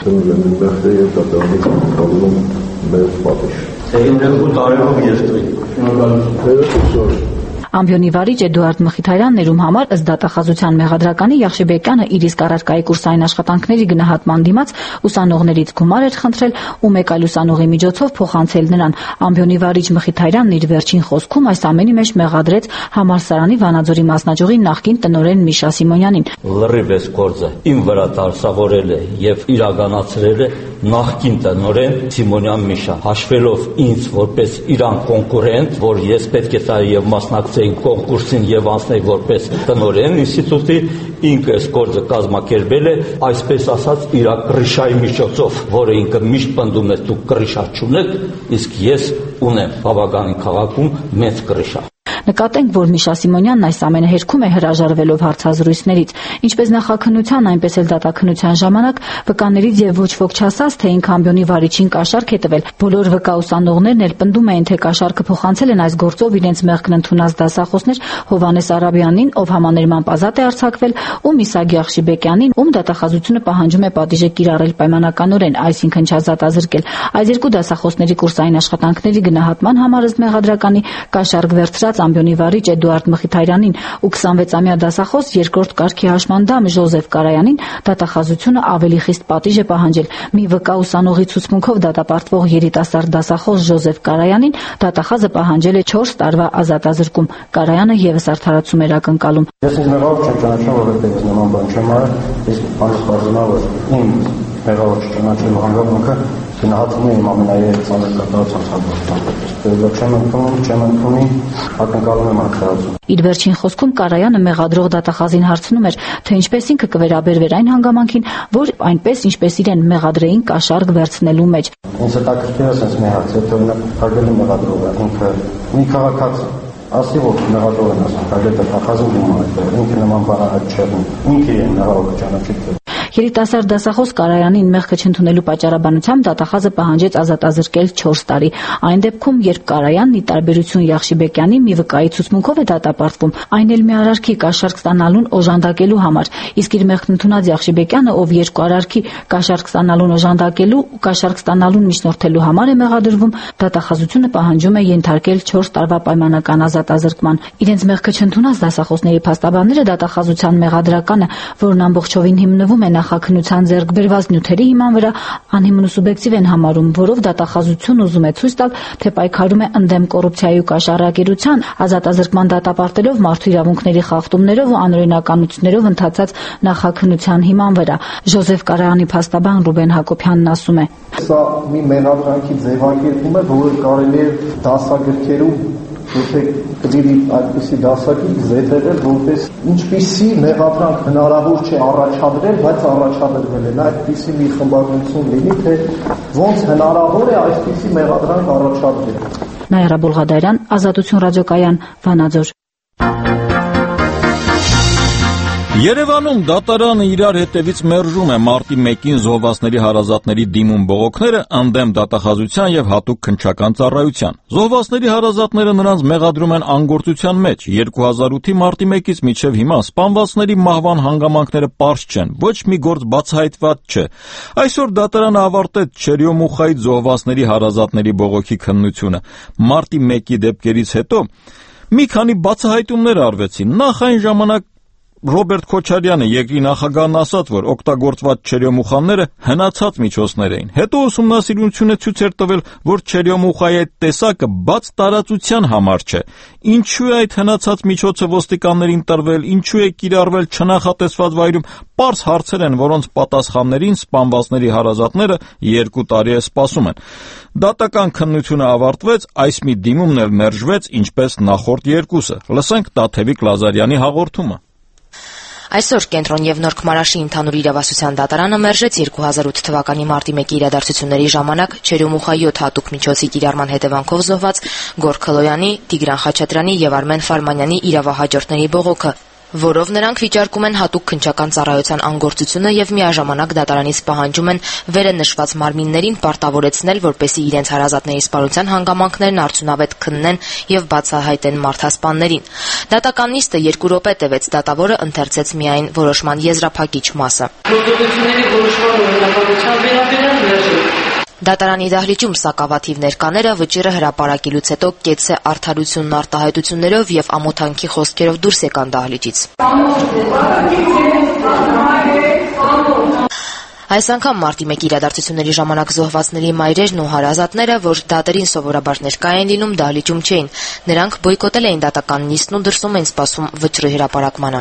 Ամբիոնի վարիչ Էդուարդ Մխիթարյանն էր, ում համար ըստ դատախազության մեղադրականի Աղջիբեկյանը իր իսկ առարկայի կուրսային աշխատանքների գնահատման դիմաց ուսանողներից գումար էր խնդրել ու մեկ այլ ուսանողի միջոցով փոխանցել նրան։ Ամբիոնի վարիչ Մխիթարյանն իր վերջին խոսքում այս ամենի մեջ մեղադրեց համալսարանի Վանաձորի մասնաճյուղի նախկին տնօրեն Միշա Սիմոնյանին։ Լրիվ այս գործը իմ վրա դասավորել է եւ իրականացրել է նախկին տնօրեն Սիմոնյան Միշա, հաշվելով ինձ որպես իրան կոնկուրենտ, որ ես պետք է տայի եւ մասնակցեի կոնկուրսին եւ անցնեի որպես տնօրեն ինստիտուտի, ինքը այս գործը կազմակերպել է, այսպես ասած, իր կրիշայի միջոցով, որը ինքը միշտ պնդում է դուք կրիշա չունեք, իսկ ես ունեմ Բավականին քաղաքում մեծ կրիշա։ Նկատենք, որ Միշա Սիմոնյանն այս ամենը հերքում է հրաժարվելով հարցազրույցներից։ Ինչպես նախաքննության, այնպես էլ դատաքննության ժամանակ վկաներից եւ ոչ ոք չասաց, թե ինքը ամբիոնի վարիչին կաշառք է տվել։ Բոլոր վկա ուսանողներն էլ պնդում էին, թե կաշառքը փոխանցել են այս գործով իրենց մեղքն ընդունած դասախոսներ Հովհաննես Արաբյանին, ով համաներմամբ ազատ է արձակվել, ու Միսագի Աղջիբեկյանին, ում դատախազությունը պահանջում է պատիժը կիրառել պայմանականորեն, այսինքն չազատազրկել։ Այս երկու դասախոսների կուրսային աշխատանքների գնահատման համար ըստ մեղադրականի կաշառք վերցրած ամբիոնի վարիչ Էդուարդ Մխիթարյանին ու 26-ամյա դասախոս երկրորդ կարգի հաշմանդամ Ժոզեֆ Կարայանին դատախազությունը ավելի խիստ պատիժ է պահանջել։ Մի վկա ուսանողի ցուցմունքով դատապարտվող երիտասարդ դասախոս Ժոզեֆ Կարայանին դատախազը պահանջել է 4 տարվա ազատազրկում։ Կարայանը եւս արդարացում էր ակնկալում։ Ես ինձ մեղավոր չեմ ճանաչում, որովհետեւ ես նման բան չեմ արել, իսկ բանասպարզումա որ իմ մեղավոր չճանաչելու հանգամանքը գնահատվում է իմ ամենայերս ծանր կատարած հանցագործությամբ։ Չեմ ընդունում, ակնկալում եմ արդարացում։ Իր վերջին խոսքում Կարայանը մեղադրող դատախազին հարցնում էր, թե ինչպես ինքը կվերաբերվեր այն հանգամանքին, որ այնպես ինչպես իրեն մեղադրեին կաշառք վերցնելու մեջ։ Ինձ հետաքրքիր է sense մի հարց, եթե օրինակ հարգելի մեղադրողը ինքը մի քաղաքացի ասի որ մեղադրող են ասում, հարգելի դատախազին դիմում է, ինքը նման բան չէ, ինքը իրեն մեղավոր ճանաչի։ Երիտասարդ դասախոս Կարայանին մեղքը չընդունելու պատճառաբանությամբ դատախազը պահանջեց ազատազրկել 4 տարի։ Այն դեպքում, երբ Կարայանն ի տարբերություն Աղջիբեկյանի մի վկայի ցուցմունքով է դատապարտվում, այն էլ մի արարքի կաշառք ստանալուն օժանդակելու համար, իսկ իր մեղքն ընդունած Աղջիբեկյանը, ով երկու արարքի կաշառք ստանալուն օժանդակելու ու կաշառք ստանալուն միջնորդելու համար է մեղադրվում, դատախազությունը պահանջում է ենթարկել 4 տարվա պայմանական ազատազրկման։ Իրենց մեղքը չընդունած դասախոսների փաստաբանները դատախազության մեղադրականը, որն ամբողջովին հիմնվում է նախաքննության ձեռք բերված նյութերի հիման վրա անհիմն ու սուբյեկտիվ են համարում, որով դատախազություն ուզում է ցույց տալ, թե պայքարում է ընդդեմ կոռուպցիայի ու կաշառակերության, ազատազրկման դատապարտելով մարդու իրավունքների խախտումներով ու անօրինականություններով ընթացած նախաքննության հիման վրա։ Ժոզեֆ Կարայանի փաստաբան Ռուբեն Հակոբյանն ասում է. Սա մի մեղադրանքի ձևակերպում է, որը կարելի է դասագրքերում եթե կդիրի այդպիսի դասակի զետերել, որպես ինչպիսի մեղադրանք հնարավոր չէ առաջադրել, բայց առաջադրվել է, նա այդպիսի մի խմբագրություն լինի, թե ոնց հնարավոր է այսպիսի մեղադրանք առաջադրել։ Նաիրա Բոլղադարյան, Ազատություն ռադիոկայան, Վանաձոր։ Երևանում դատարանը իրար հետևից մերժում է մարտի 1-ին զոհվածների հարազատների դիմում բողոքները ընդդեմ դատախազության եւ հատուկ քննչական ծառայության։ Զոհվածների հարազատները նրանց մեղադրում են անգործության մեջ։ 2008-ի մարտի 1-ից մինչև հիմա սպանվածների մահվան հանգամանքները պարզ չեն, ոչ մի գործ բացահայտված չէ։ Այսօր դատարանը ավարտեց Չերյոմուխայի զոհվածների հարազատների բողոքի քննությունը։ Մարտի 1-ի դեպքերից հետո մի քանի բացահայտումներ արվեցին։ Նախ այն ժամանակ Ռոբերտ Քոչարյանը երկրի նախագահն ասաց, որ օգտագործված չերյոմուխանները հնացած միջոցներ էին։ Հետո ուսումնասիրությունը ցույց էր տվել, որ չերյոմուխայի այդ տեսակը բաց տարածության համար չէ։ Ինչու է այդ հնացած միջոցը ոստիկաններին տրվել, ինչու է կիրառվել չնախատեսված վայրում, պարզ հարցեր են, որոնց պատասխաններին սպանվածների հարազատները 2 տարի է սպասում են։ Դատական քննությունը ավարտվեց, այս մի դիմումն էլ մերժվեց, ինչպես նախորդ երկուսը։ Լսենք Տաթևիկ Լազարյանի հաղորդումը։ Այսօր Կենտրոն եւ Նորք Մարաշի ընդհանուր իրավասության դատարանը մերժեց 2008 թվականի մարտի 1-ի իրադարձությունների ժամանակ Չերյոմուխայի 7 հատուկ միջոցի կիրառման հետևանքով զոհված Գոր Քլոյանի, Տիգրան Խաչատրյանի եւ Արմեն Ֆարմանյանի իրավահաջորդների բողոքը, որով նրանք վիճարկում են հատուկ քննչական ծառայության անգործությունը եւ միաժամանակ դատարանից պահանջում են վերը նշված մարմիններին պարտավորեցնել, որպեսզի իրենց հարազատների սպանության հանգամանքներն արդյունավետ քննեն եւ բացահայտեն մարդասպաններին։ Դատական նիստը 2 րոպե տևեց, դատավորը ընթերցեց միայն որոշման եզրափակիչ մասը։ Դատարանի դահլիճում սակավաթիվ ներկաները վճիռը հրապարակելուց հետո կեցցե արդարությունն արտահայտություններով եւ ամոթանքի խոսքերով դուրս եկան դահլիճից։ Այս անգամ մարտի 1-ի իրադարձությունների ժամանակ զոհվածների մայրերն ու հարազատները, որ դատերին սովորաբար ներկա են լինում, դահլիճում չէին։ Նրանք բոյկոտել էին դատական նիստն ու դրսում էին սպասում վճռի հրապարակմանը։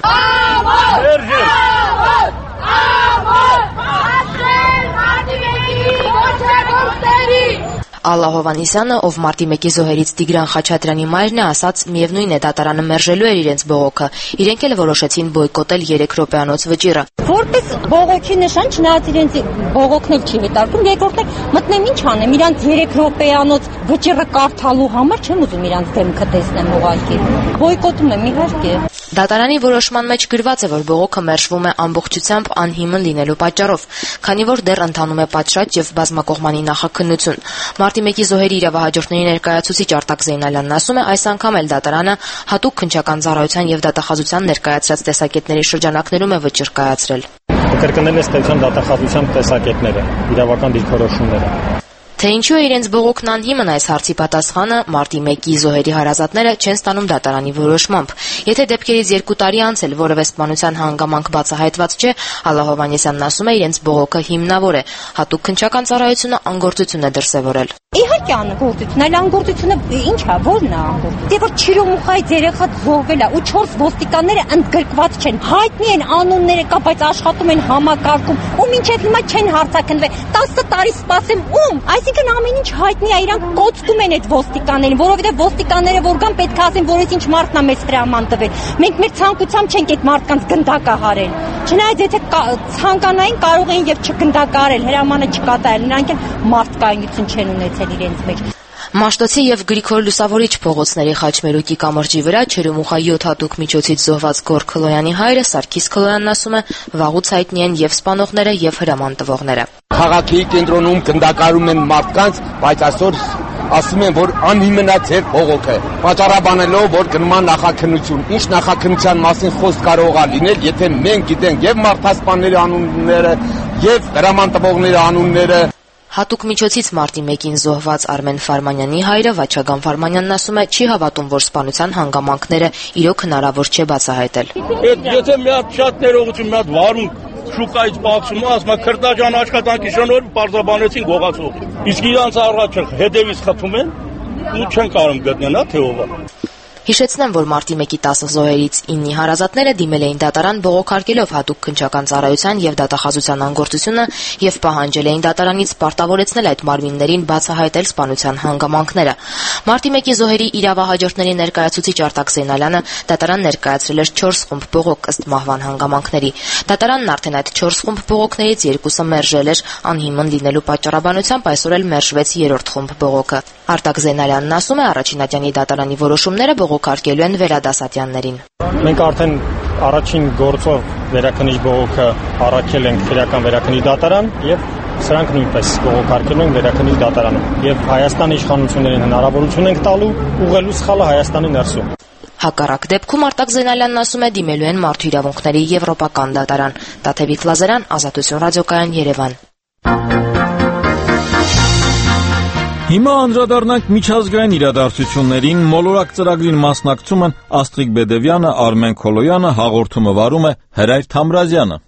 Ալլա Հովանիսյանը, ով մարտի 1-ի զոհերից Տիգրան Խաչատրյանի մայրն է, ասաց, միևնույն է դատարանը մերժելու էր իրենց բողոքը։ Իրենք էլ որոշեցին բոյկոտել 3 րոպեանոց վճիռը։ Որպես բողոքի նշան, չնայած իրենց բողոքն էլ չի հետարկում, երկրորդն էլ մտնեմ ինչ անեմ, իրանց 3 րոպեանոց վճիռը կարդալու համար չեմ ուզում իրանց դեմքը տեսնեմ ուղղակի։ Բոյկոտում եմ իհարկե։ Դատարանի որոշման մեջ գրված է, որ բողոքը մերժվում է ամբողջությամբ անհիմն լինելու պատճառով, քանի որ դեռ ընթանում է պատշաճ եւ բազմակողմանի նախաքննություն։ Մարտի 1-ի զոհերի իրավահաջորդների ներկայացուցիչ Արտակ Զեյնալյանն ասում է, այս անգամ էլ դատարանը հատուկ քննչական ծառայության եւ դատախազության ներկայացրած տեսակետների շրջանակներում է վճիռ կայացրել։ Կրկնել է ստեղծան դատախազության տեսակետները, իրավական դիրքորոշումները։ Թե ինչու է իրենց բողոքն անհիմն, այս հարցի պատասխանը մարտի 1-ի զոհերի հարազատները չեն ստանում դատարանի որոշմամբ։ Եթե դեպքերից 2 տարի անց էլ որևէ սպանության հանգամանք բացահայտված չէ, Ալլա Հովանեսյանն ասում է, իրենց բողոքը հիմնավոր է։ Հատուկ քննչական ծառայությունը անգործություն է դրսևորել։ Իհարկե անգործություն, այլ անգործությունը ի՞նչ է, ո՞րն է անգործությունը։ Դե որ Չիրոմուխայից երեխա զոհվել է ու 4 ոստիկանները ընդգրկված չեն։ Հայտնի են անունները կա, բայց աշխատում են համակարգում ու մինչև հիմա չեն հարցաքննվել։ 10 տարի սպասեմ ում։ Այսինքն ամեն ինչ հայտնի է, իրանք կոծտում են այդ ոստիկաններին, որովհետև ոստիկանները որ կան պետք է ասեն, որ ինչ մարդն է մեզ հրաման տվել։ Մենք մեր ցանկությամբ չենք այդ մարդկանց գնդակահարել։ Չնայած եթե ցանկանային կարող են եւ չգնդակահարել, հրամանը չկատարել, նրանք էլ մարդկայնություն չեն ունեցել իրենց մեջ։ Մաշտոցի եւ Գրիգոր Լուսավորիչ փողոցների Խաչմերուկի կամրջի վրա Չերյոմուխայի 7 հատուկ միջոցից զոհված Գոր Քլոյանի հայրը Սարգիս Քլոյանն ասում է, վաղուց հայտնի են եւ սպանողները եւ հրաման տվողները։ Քաղաքի կենտրոնում գնդակարում են մարդկանց, բայց այսօր ասում են, որ անհիմն է ձեր բողոքը, պատճառաբանելով, որ գնում է նախաքննություն։ Ինչ նախաքննության մասին խոսք կարող է լինել, եթե մենք գիտենք եւ մարդասպանների անունները եւ հրաման տվողների անունները։ Հատուկ միջոցից մարտի 1-ին զոհված Արմեն Ֆարմանյանի հայրը Վաչագան Ֆարմանյանն ասում է, չի հավատում, որ սպանության հանգամանքները իրոք հնարավոր չէ բացահայտել։ Եթե մի հատ շատ ներողություն, մի հատ վարուն շուկայից բացում է, ասում է քրդաջան աշխատանքի շնորհիվ պարզաբանեցին գողացող։ Իսկ իրանց առաջ հետևից խփում են ու չեն կարող գտնել, թե ով է։ Հիշեցնեմ, որ մարտի 1-ի 10 զոհերից 9-ի հարազատները դիմել էին դատարան բողոքարկելով հատուկ քննչական ծառայության եւ դատախազության անգործությունը եւ պահանջել էին դատարանից պարտավորեցնել այդ մարմիններին բացահայտել սպանության հանգամանքները։ Մարտի 1-ի զոհերի իրավահաջորդների ներկայացուցիչ Արտակ Զեյնալյանը դատարան ներկայացրել էր 4 խումբ բողոք ըստ մահվան հանգամանքների։ Դատարանն արդեն այդ 4 խումբ բողոքներից 2-ը մերժել էր անհիմն լինելու պատճառաբանությամբ, այսօր էլ մերժվեց 3-րդ խումբ բողոքը։ Արտակ Զեյնալյանն ասում է, առաջին ատյանի դատարանի որոշումները բողոքարկելու են վերադասատյաններին։ Մենք արդեն առաջին գործով վերաքննիչ բողոքը առաքել ենք քրեական վերաքննիչ դատարան եւ սրանք նույնպես բողոքարկելու են վերաքննիչ դատարանում եւ Հայաստանի իշխանություններին հնարավորություն ենք տալու ուղղելու սխալը Հայաստանի ներսում։ Հակառակ դեպքում Արտակ Զեյնալյանն ասում է, դիմելու են մարդու իրավունքների եվրոպական դատարան։ Տաթևիկ Լազարյան, Ազատություն ռադիոկայան, Երևան։ Հիմա անդրադառնանք միջազգային իրադարձություններին, մոլորակ ծրագրին մասնակցում են Աստղիկ Բեդևյանը, Արմեն Քոլոյանը, հաղորդումը վարում է Հրայր Թամրազյանը։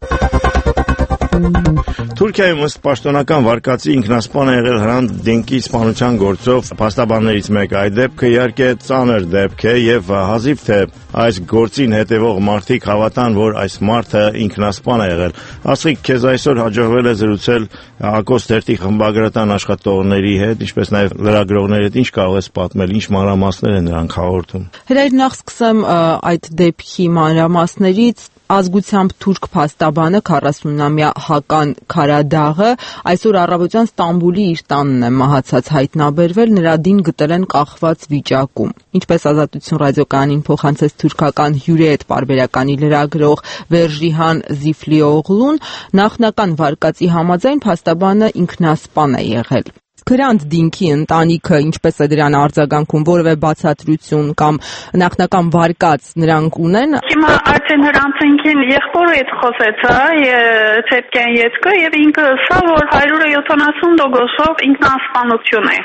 Թուրքիայում ըստ պաշտոնական վարկածի ինքնասպան է եղել Հրանտ Դինկի սպանության գործով փաստաբաններից մեկը։ Այդ դեպքը իհարկե ծանր դեպք է եւ հազիվ թե այս գործին հետևող մարդիկ հավատան, որ այս մարդը ինքնասպան է եղել։ Աստղիկ, քեզ այսօր հաջողվել է զրուցել Ակոս թերթի խմբագրական աշխատողների հետ, ինչպես նաեւ լրագրողների հետ, ինչ կարող ես պատմել, ինչ մանրամասներ են նրանք հաղորդում։ Հրայր, նախ սկսեմ այդ դեպքի մանրամասներից։ Ազգությամբ թուրք փաստաբանը 40-ամյա Հական Քարադաղը այսօր առավոտյան Ստամբուլի իր տանն է մահացած հայտնաբերվել, նրա դին գտել են կախված վիճակում։ Ինչպես Ազատություն ռադիոկայանին փոխանցեց թուրքական հյուրի հետ պարբերականի լրագրող Վերժիհան Զիֆլիօղլուն, նախնական վարկածի համաձայն փաստաբանը ինքնասպան է եղել։ Հրանտ Դինկի ընտանիքը ինչպես է դրան արձագանքում, որևէ բացատրություն կամ նախնական վարկած նրանք ունեն։ Հիմա արդեն Հրանտ Դինկին եղբորը հետ խոսեցա, ցեպկյան ետքը եւ ինքը ասա, որ 170%-ով ինքնասպանություն է։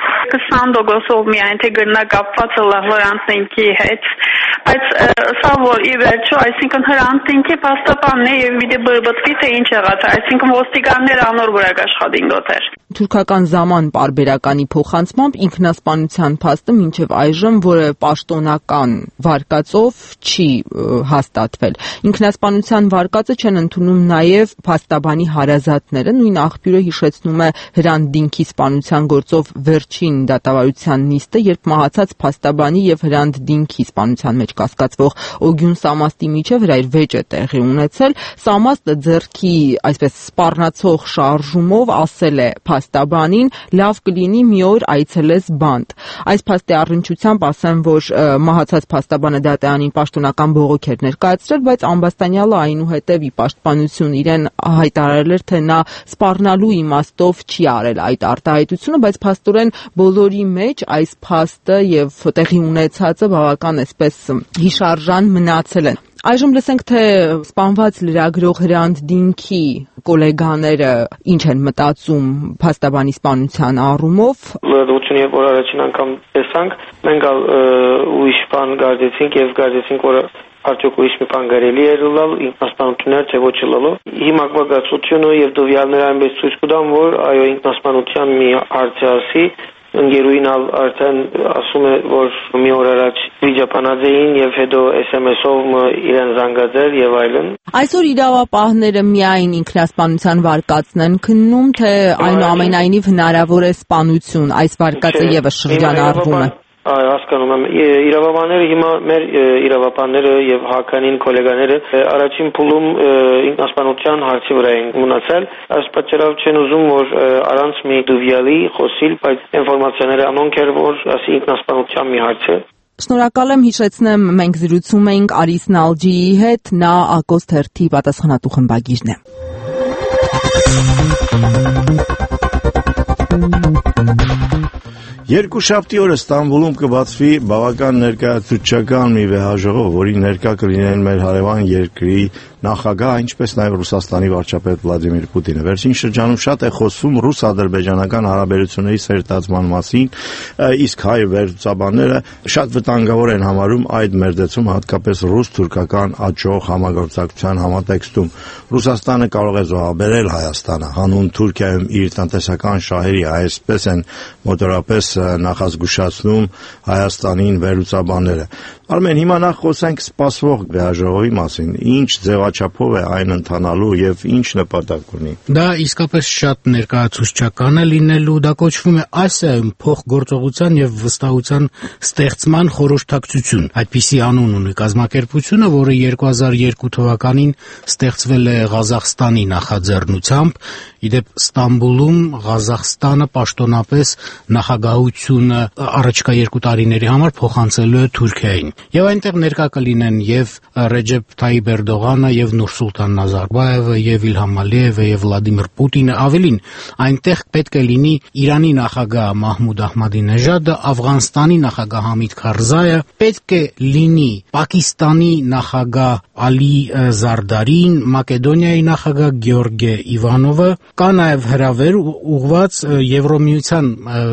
20%-ով միայն թե գտնա կապված է Հրանտ Դինկի հետ, բայց սա որ ի վերջո, այսինքն Հրանտ Դինկի փաստաբանն է եւ մի դե բրբտվի թե ինչ եղած, այսինքն ոստիկանները անոր վրա աշխատին դոթեր։ Թուրքական Zaman պարբերականի փոխանցմամբ ինքնասպանության փաստը մինչև այժմ որևէ պաշտոնական վարկածով չի հաստատվել։ Ինքնասպանության վարկածը չեն ընդունում նաև փաստաբանի հարազատները։ Նույն աղբյուրը հիշեցնում է Հրանտ Դինկի սպանության գործով վերջին դատավարության նիստը, երբ մահացած փաստաբանի եւ Հրանտ Դինկի սպանության մեջ կասկածվող Օգյուն Սամաստի միջև հրայր վեճ է տեղի ունեցել։ Սամաստը ձեռքի այսպես սպառնացող շարժումով ասել է փաստաբանին, լավ կլինի մի օր այցելես բանտ։ Այս փաստի առնչությամբ ասեմ, որ մահացած փաստաբանը դատարանին պաշտոնական բողոք էր ներկայացրել, բայց ամբաստանյալը այնուհետև ի պաշտպանություն իրեն հայտարարել էր, թե նա սպառնալու իմաստով չի արել այդ արտահայտությունը, բայց փաստորեն բոլորի մեջ այս փաստը եւ տեղի ունեցածը բավական այսպես հիշարժան մնացել են։ Այժմ լսենք, թե սպանված լրագրող Հրանտ Դինկի գոլեգաները ինչ են մտածում փաստաբանի սպանության առումով։ Լրատվությունը երբ որ առաջին անգամ տեսանք, մենք ուրիշ բան գարձեցինք եւ գարձեցինք, որ արդյոք ուրիշ մի բան կարելի է լալ, ինքնասպանություններ թե ոչ լալու։ Հիմա գացությունը եւ դվյալները այնպես ցույց կտան, որ այո, ինքնասպանության մի հարց ասի ընկերուին արդեն ասում է, որ մի օր առաջ վիճապանած էին եւ հետո SMS-ով իրեն զանգացել եւ այլն։ Այսօր իրավապահները միայն ինքնասպանության վարկածն են քննում, թե այնուամենայնիվ հնարավոր է սպանություն, այս վարկածը եւս շրջանառվում է։ Հասկանում եմ, իրավաբանները հիմա մեր իրավաբանները եւ Հականին գոլեգաները առաջին փուլում ինքնասպանության հարցի վրա են մնացել, այս պատճառով չեն ուզում, որ առանց մի դվյալի խոսիլ, բայց ինֆորմացիաները անոնք էր, որ ասի ինքնասպանության մի հարց է։ Շնորհակալ եմ, հիշեցնեմ, մենք զրուցում էինք Արիս Նալջիի հետ, նա Ակոս թերթի պատասխանատու խմբագիրն է։ Երկուշաբթի օրը Ստամբուլում կբացվի բավական ներկայացուցչական մի վեհաժողով, որի ներկա կլինեն մեր հարևան երկրի նախագահ, ինչպես նաև Ռուսաստանի վարչապետ Վլադիմիր Պուտինը։ Վերջին շրջանում շատ է խոսվում ռուս-ադրբեջանական հարաբերությունների սերտացման մասին, իսկ հայ վերլուծաբանները շատ վտանգավոր են համարում այդ մերձեցում, հատկապես ռուս-թուրքական աճող համագործակցության համատեքստում։ Ռուսաստանը կարող է զոհաբերել Հայաստանը, հանուն Թուրքիայում իր տնտեսական շահերի, այսպես են մոտորապես նախազգուշացնում Հայաստանին վերլուծաբանները։ Արմեն, հիմա նախ խոսենք սպասվող վեհաժողովի մասին։ Ինչ ձևաչափով է այն ընթանալու եւ ինչ նպատակ ունի։ Դա իսկապես շատ ներկայացուցչական է լինելու, դա կոչվում է Ասիայում փոխգործողության եւ վստահության ստեղծման խորհրդակցություն։ Այդպիսի անուն ունի կազմակերպությունը, որը 2002 թվականին ստեղծվել է Ղազախստանի նախաձեռնությամբ։ Իդեպ Ստամբուլում Ղազախստանը պաշտոնապես նախագահությունը առաջիկա 2 տարիների համար փոխանցելու է Թուրքիային։ Եվ այնտեղ ներկա կլինեն եւ Ռեջեփ Թայիպ Էրդողանը, եւ Նուրսուլտան Նազարբաևը, եւ Իլհամ Ալիևը, եւ Վլադիմիր Պուտինը, ավելին, այնտեղ պետք է լինի Իրանի նախագահ Մահմուդ Ահմադինեժադը, Աֆղանստանի նախագահ Համիդ Քարզայը, պետք է լինի Պակիստանի նախագահ Ալի Զարդարին, Մակեդոնիայի նախագահ Գեորգե Իվանովը, կա նաեւ հրավեր ուղղված Եվրոմիության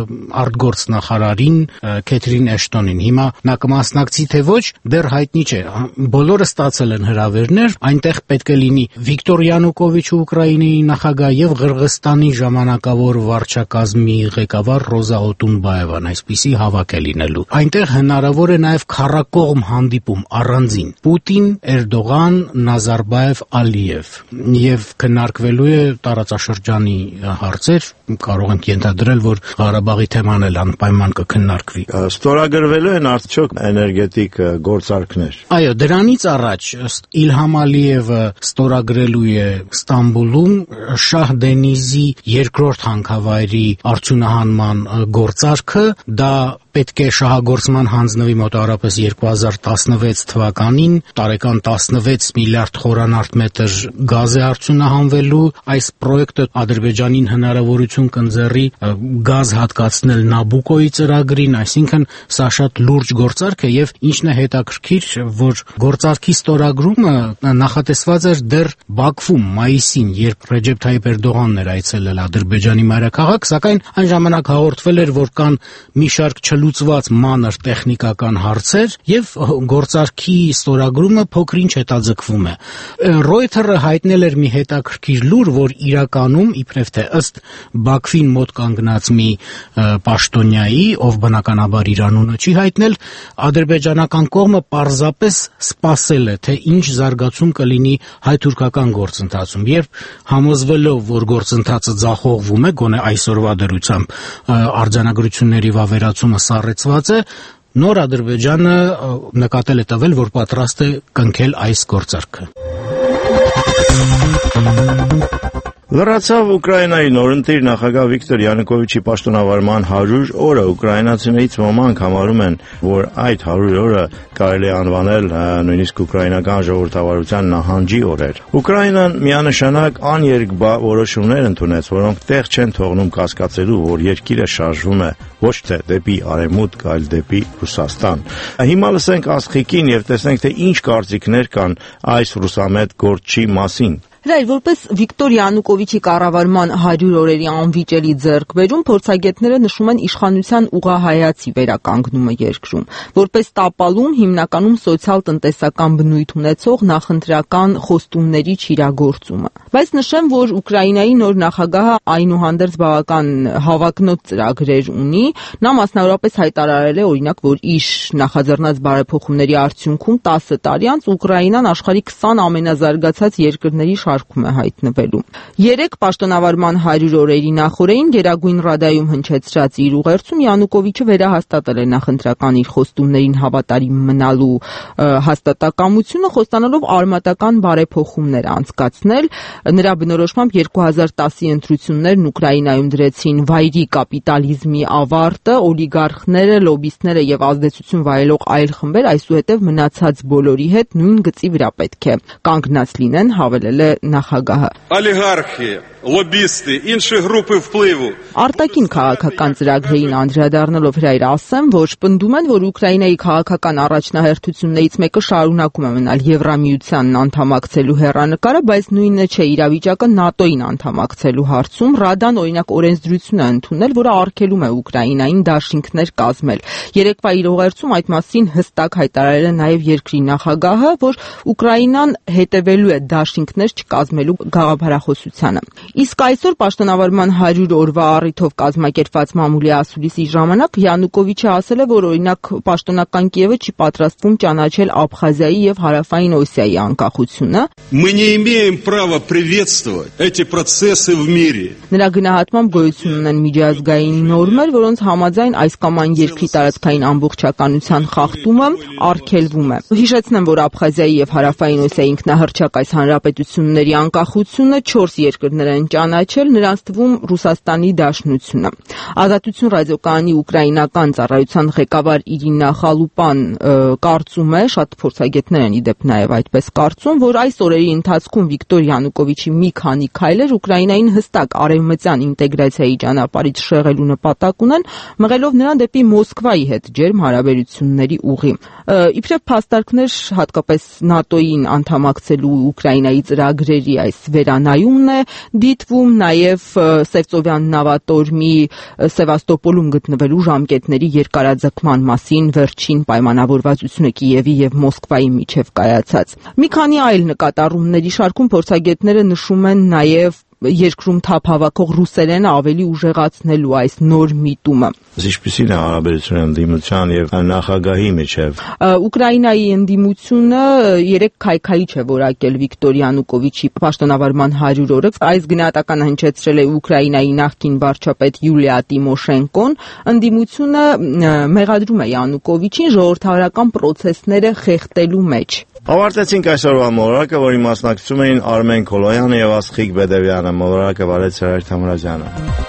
արտգործնախարարին Քեթրին Էշտոնին։ Հիմա նա կմասնակցի թե ոչ, դեռ հայտնի չէ։ Բոլորը ստացել են հրավերներ, այնտեղ պետք է լինի Վիկտոր Յանուկովիչը Ուկրաինայի նախագահ եւ Ղրղստանի ժամանակավոր վարչակազմի ղեկավար Ռոզա Օտունբաևան, այսպիսի հավաք է լինելու։ Այնտեղ հնարավոր է նաեւ քառակողմ հանդիպում առանձին Պուտին, Էրդողան, Նազարբաև, Ալիև եւ քննարկվելու է տարածաշրջանի հարցեր, կարող ենք ենթադրել, որ Ղարաբաղի թեման էլ անպայման կքննարկվի։ Ստորագրվելու են արդյոք էներգետիկ գործարքներ։ Այո, դրանից առաջ Իլհամ Ալիևը ստորագրելու է Ստամբուլում Շահ Դենիզի երկրորդ հանքավայրի արդյունահանման գործարքը, դա պետք է շահագործման հանձնվի մոտավորապես 2016 թվականին, տարեկան 16 միլիարդ խորանարդ մետր գազ է արդյունահանվելու։ Այս պրոյեկտը Ադրբեջանին հնարավորություն կընձեռի գազ հատկացնել Նաբուկոյի ծրագրին, այսինքն սա շատ լուրջ գործարք է եւ ինչն է հետաքրքիր, որ գործարքի ստորագրումը նախատեսված էր դեռ Բաքվում մայիսին, երբ Ռեջեփ Թայիպ Էրդողանն էր այցելել Ադրբեջանի մայրաքաղաք, սակայն այն ժամանակ հաղորդվել էր, որ կան մի շարք լուծված մանր տեխնիկական հարցեր եւ գործարքի ստորագրումը փոքրինչ հետաձգվում է։ Reuters-ը հայտնել էր մի հետաքրքիր լուր, որ իրականում իբրև թե ըստ Բաքվին մոտ կանգնած մի պաշտոնյայի, ով բնականաբար իր անունը չի հայտնել, ադրբեջանական կողմը պարզապես սպասել է, թե ինչ զարգացում կլինի հայ-թուրքական գործընթացում, երբ համոզվելով, որ գործընթացը ձախողվում է, գոնե այսօրվա դրությամբ արձանագրությունների վավերացումը սառեցված է, նոր Ադրբեջանը նկատել է տվել, որ պատրաստ է կնքել այս գործարքը։ Լրացավ Ուկրաինայի նորընտիր նախագահ Վիկտոր Յանուկովիչի պաշտոնավարման 100 օրը։ Ուկրաինացիներից ոմանք համարում են, որ այդ 100 օրը կարելի է անվանել նույնիսկ ուկրաինական ժողովրդավարության նահանջի օրեր։ Ուկրաինան միանշանակ աներկբա որոշումներ ընդունեց, որոնք տեղ չեն թողնում կասկածելու, որ երկիրը շարժվում է ոչ թե դեպի արևմուտք, այլ դեպի Ռուսաստան։ Հիմա լսենք Աստղիկին եւ տեսնենք, թե ինչ կարծիքներ կան այս ռուսամետ գործչի մասին։ Հրայր, որպես Վիկտոր Յանուկովիչի կառավարման 100 օրերի անվիճելի ձեռքբերում, փորձագետները նշում են իշխանության ուղղահայացի վերականգնումը երկրում, որպես տապալում հիմնականում սոցիալ-տնտեսական բնույթ ունեցող նախընտրական խոստումների չիրագործումը։ Բայց նշեմ, որ Ուկրաինայի նոր նախագահը այնուհանդերձ բավական հավակնոտ ծրագրեր ունի, նա մասնավորապես հայտարարել է, օրինակ, որ իր նախաձեռնած բարեփոխումների արդյունքում 10 տարի անց Ուկրաինան աշխարհի 20 ամենազարգացած երկրների շարքում է հայտնվելու։ 3 պաշտոնավարման 100 օրերի նախօրեին Գերագույն Ռադայում հնչեցրած իր ուղերձում Յանուկովիչը վերահաստատել է նախընտրական իր խոստումներին հավատարիմ մնալու հաստատակամությունը, խոստանալով արմատական բարեփոխումներ անցկացնել։ Նրա բնորոշմամբ 2010-ի ընտրություններն Ուկրաինայում դրեցին վայրի կապիտալիզմի ավարտը, օլիգարխները, լոբիստները եւ ազդեցություն վայելող այլ խմբեր այսուհետև մնացած բոլորի հետ նույն գծի վրա պետք է կանգնած լինեն, հավելել է նախագահը։ Олигархи, лоббисты, інші групи впливу. Արտաքին քաղաքական ծրագրերին անդրադառնալով Հրայր ասեմ, որ պնդում են, որ Ուկրաինայի քաղաքական առաջնահերթություններից մեկը շարունակում է մնալ Եվրամիությանն անդամակցելու հեռանկարը, բայց նույնը չէ իրավիճակը ՆԱՏՕ-ին անդամակցելու հարցում։ Ռադան օրինակ օրենսդրություն է ընդունել, որը արգելում է Ուկրաինային դաշինքներ կազմել։ Երեկվա իր ուղերձում այդ մասին հստակ հայտարարել է նաև երկրի նախագահը, որ Ուկրաինան հետևելու է դաշինքներ չկազմելու գաղափարախոսությանը։ Իսկ այսօր պաշտոնավարման 100 օրվա առիթով կազմակերպված մամուլի ասուլիսի ժամանակ Յանուկովիչը ասել է, որ օրինակ պաշտոնական Կիևը չի պատրաստվում ճանաչել Աբխազիայի եւ Հարավային Օսիայի անկախությունը։ Мы не имеем права приветствовать эти процессы в мире. Նրա գնահատմամբ գոյություն ունեն միջազգային նորմեր, որոնց համաձայն այս կամ այն երկրի տարածքային ամբողջականության խախտումը արգելվում է։ Հիշեցնեմ, որ Աբխազիայի եւ Հարավային Օսիայի ինքնահռչակ այս հանրապետությունների անկախությունը 4 երկրներ են ճանաչել, նրանց թվում Ռուսաստանի Դաշնությունը։ Ազատություն ռադիոկայանի ուկրաինական ծառայության ղեկավար Իրինա Խալուպան կարծում է, շատ փորձագետներ են իդեպ նաև այդպես կարծում, որ այս օրերի ընթացքում Վիկտոր Յանուկովիչի մի քանի քայլեր Ուկրաինային հստակ արևմտյան ինտեգրացիայի ճանապարհից շեղելու նպատակ ունեն, մղելով նրան դեպի Մոսկվայի հետ ջերմ հարաբերությունների ուղի։ Իբրև փաստարկներ հատկապես ՆԱՏՕ-ին անդամակցելու Ուկրաինայի ծրագրերի այս վերանայումն է դիտվում, նաև Սևծովյան նավատորմի Սևաստոպոլում գտնվելու ժամկետների երկարաձգման մասին վերջին պայմանավորվածությունը Կիևի եւ Մոսկվայի միջև կայացած։ Մի քանի այլ նկատառումների շարքում փորձագետները նշում են նաև երկրում թափ հավաքող ռուսերենը ավելի ուժեղացնելու այս նոր միտումը։ Ինչպիսին է հարաբերությունը ընդդիմության եւ նախագահի միջև։ Ուկրաինայի ընդդիմությունը 3 քայքայիչ է որակել Վիկտոր Յանուկովիչի պաշտոնավարման 100 օրը։ Այս գնահատականը հնչեցրել է Ուկրաինայի նախկին վարչապետ Յուլիա Տիմոշենկոն։ Ընդդիմությունը մեղադրում է Յանուկովիչին ժողովրդավարական պրոցեսները խեղդելու մեջ։ Ավարտեցինք այսօրվա մոլորակը, որի մասնակցում էին Արմեն Կոլոյանը եւ Աստղիկ Բեդևյանը։ Մոլորակը վարեց Հրայր Թամրազյանը։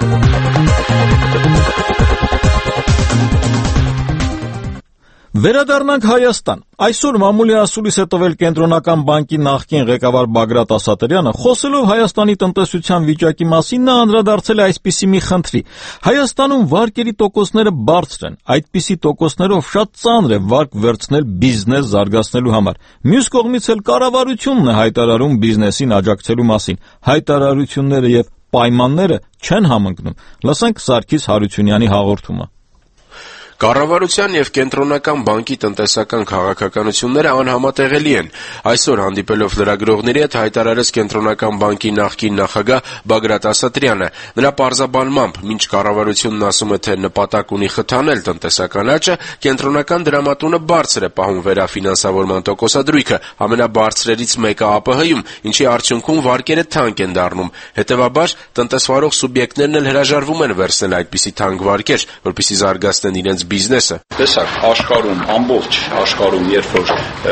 Վերադառնանք Հայաստան։ Այսօր մամուլի ասուլիս է տվել Կենտրոնական բանկի նախկին ղեկավար Բագրատ Ասատրյանը, խոսելով Հայաստանի տնտեսության վիճակի մասին, նա անդրադարձել է այսպիսի մի խնդրի. Հայաստանում վարկերի տոկոսները բարձր են, այդպիսի տոկոսներով շատ ծանր է վարկ վերցնել բիզնես զարգացնելու համար։ Մյուս կողմից էլ կառավարությունն է հայտարարում բիզնեսին աջակցելու մասին։ Հայտարարությունները եւ պայմանները չեն համընկնում։ Լսենք Սարգիս Հարությունյանի հաղորդումը։ Կառավարության եւ Կենտրոնական բանկի տնտեսական քաղաքականությունները անհամատեղելի են։ Այսօր հանդիպելով լրագրողների հետ հայտարարեց Կենտրոնական բանկի նախկին նախագահ Բագրատ Ասատրյանը։ Նրա պարզաբանմամբ, մինչ կառավարությունն ասում է, թե նպատակ ունի խթանել տնտեսական աճը, Կենտրոնական դրամատունը բարձր է պահում վերաֆինանսավորման տոկոսադրույքը, ամենաբարձրերից մեկը ԱՊՀ-ում, ինչի արդյունքում վարկերը թանկ են դառնում։ Հետևաբար, տնտեսվարող սուբյեկտներն էլ հրաժարվում են վերցնել այդպիսի թանկ վարկեր, որպեսզի զարգացնեն իրենց բիզնեսը։ Տեսակ, աշխարհում, ամբողջ աշխարհում, երբ որ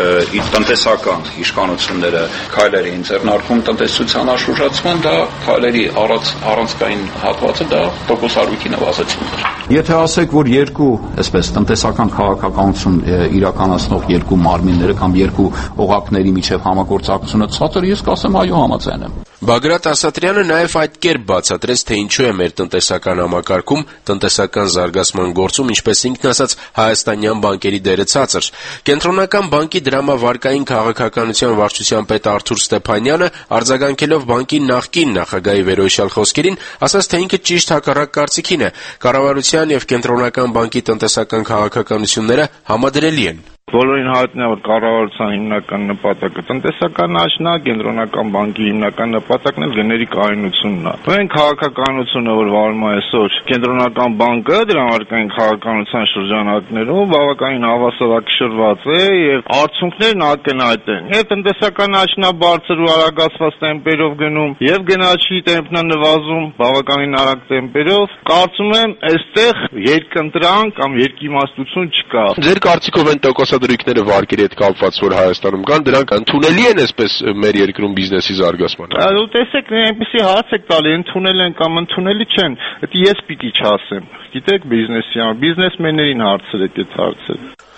տնտեսական իշխանությունները քայլեր էին ձեռնարկում տնտեսության աշխուժացման, դա քայլերի առանցքային հատվածը դա տոկոսադրույքի նվազեցումն էր։ Եթե ասեք, որ երկու, այսպես, տնտեսական քաղաքականություն իրականացնող երկու մարմինները կամ երկու օղակների միջև համագործակցությունը ցածր, ես կասեմ այո, համաձայն եմ։ Բագրատ Ասատրյանը նաև այդ կերպ բացատրեց, թե ինչու է մեր տնտեսական համակարգում, տնտեսական զարգացման գործում, ինչպես ինքն ասաց, հայաստանյան բանկերի դերը ցածր։ Կենտրոնական բանկի դրամավարկային քաղաքականության վարչության պետ Արթուր Ստեփանյանը, արձագանքելով բանկի նախկին նախագահի վերոհիշյալ խոսքերին, ասաց, թե ինքը ճիշտ հակառակ կարծիքին է։ Կառավարության եւ Կենտրոնական բանկի տնտեսական քաղաքականությունները համադրելի են։ Բոլորին հայտնի է, որ կառավարության հիմնական նպատակը տնտեսական աճն է, Կենտրոնական բանկի հիմնական նպատակն էլ գների կայունությունն է։ Այն քաղաքականությունը, որ վարում է այսօր Կենտրոնական բանկը դրամարկային քաղաքականության շրջանակներում բավականին հավասարակշռված է եւ արդյունքներն ակնհայտ են։ Եվ տնտեսական աճն է բարձր ու արագացված տեմպերով գնում, եւ գնաճի տեմպն է նվազում բավականին արագ տեմպերով։ Կարծում եմ, այստեղ երկընտրանք կամ երկիմաստություն չկա։ Ձեր կարծիքով են տոկոսադրույքները վարկերի հետ կապված, որ Հայաստանում կան, դրանք ընդունելի են այսպես մեր երկրում բիզնեսի զարգացմանը։ Տեսեք, այնպեսի հարց եք տալի, ընդունել են կամ ընդունելի չեն։ Դա ես պիտի չասեմ։ Գիտեք, բիզնեսի համար բիզնեսմեններին հարցրեք այդ հարցը։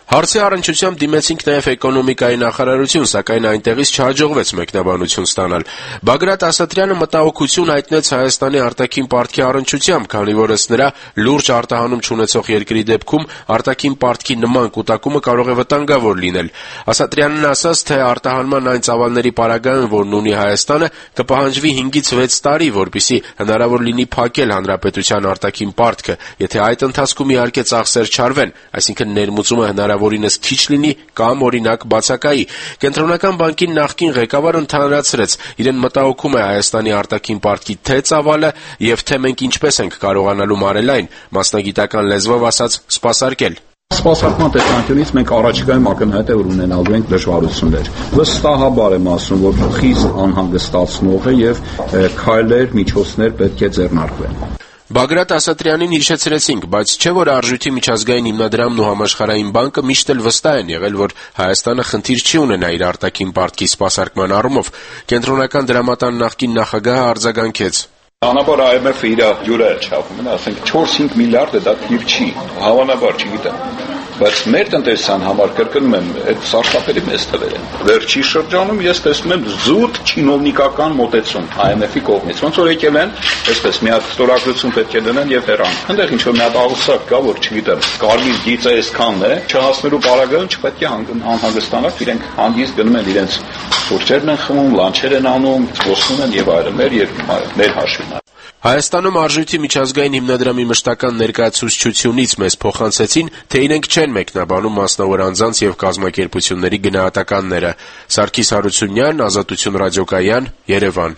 Հարցի առնչությամբ դիմեցինք նաև էկոնոմիկայի նախարարություն, սակայն այնտեղից չհաջողվեց մեկնաբանություն ստանալ։ Բագրատ Ասատրյանը մտահոգություն հայտնեց Հայաստանի արտաքին պարտքի առնչությամբ, քանի որ ըստ նրա լուրջ արտահանում չունեցող երկրի դեպքում արտաքին պարտքի նման կուտակումը կարող է վտանգավոր լինել։ Ասատրյանն ասաց, թե արտահանման այն ծավալների պարագայում, որն ունի Հայաստանը, կպահանջվի 5-ից 6 տարի, որպեսզի հնարավոր լինի փակել հանրապետության արտաքին պարտքը, եթե այդ ընթացքում իհարկե ծախսեր չարվեն, այսինքն ներմուծումը հնարավորինս քիչ լինի կամ օրինակ բացակայի։ Կենտրոնական բանկի նախկին ղեկավարը ընդհանրացրեց, իրեն մտահոգում է Հայաստանի արտաքին պարտքի թե ծավալը եւ թե մենք ինչպես ենք կարողանալու մարել այն, մասնագիտական լեզվով ասած, սպասարկել։ Սպասարկման տեսանկյունից մենք առաջիկայում ակնհայտ է որ ունենալու ենք դժվարություններ։ Վստահաբար եմ ասում, որ խիստ անհանգստացնող է եւ քայլեր, միջոցներ պետք է ձեռնարկվեն։ Բագրատ Ասատրյանին հիշեցրեցինք, բայց չէ որ Արժույթի միջազգային հիմնադրամն ու Համաշխարհային բանկը միշտ էլ վստահ են եղել, որ Հայաստանը խնդիր չի ունենա իր արտաքին պարտքի սպասարկման առումով։ Կենտրոնական դրամատան նախկին նախագահը արձագանքեց. Հանաբար IMF-ը իր յուրը չափում, ասենք 4-5 միլիարդ է դա թիվ չի, հավանաբար չգիտեմ, բայց մեր տնտեսության համար կրկնում եմ, այդ սարսափելի մեծ թվեր են։ Վերջի շրջանում ես տեսնում եմ զուտ չինովնիկական մոտեցում IMF-ի կողմից, ոնց որ եկել են, այսպես մի հատ ստորագրություն պետք է դնեն եւ հեռան։ Այնտեղ ինչ որ մի հատ աղսակ կա, որ չգիտեմ, կարմիր գիծը այսքանն է, չհասնելու պարագայում չպետք է անհանգստանալ, իրենք հանգիստ գնում են իրենց սուրճերն են խմում, լանչեր են անում, ոսնում են եւ այլն, մեր հաշվին։ Հայաստանում Արժույթի միջազգային հիմնադրամի մշտական ներկայացուցչությունից մեզ փոխանցեցին, թե իրենք չեն մեկնաբանում մասնավոր անձանց եւ կազմակերպությունների գնահատականները։ Սարգիս Հարությունյան, Ազատություն ռադիոկայան, Երևան։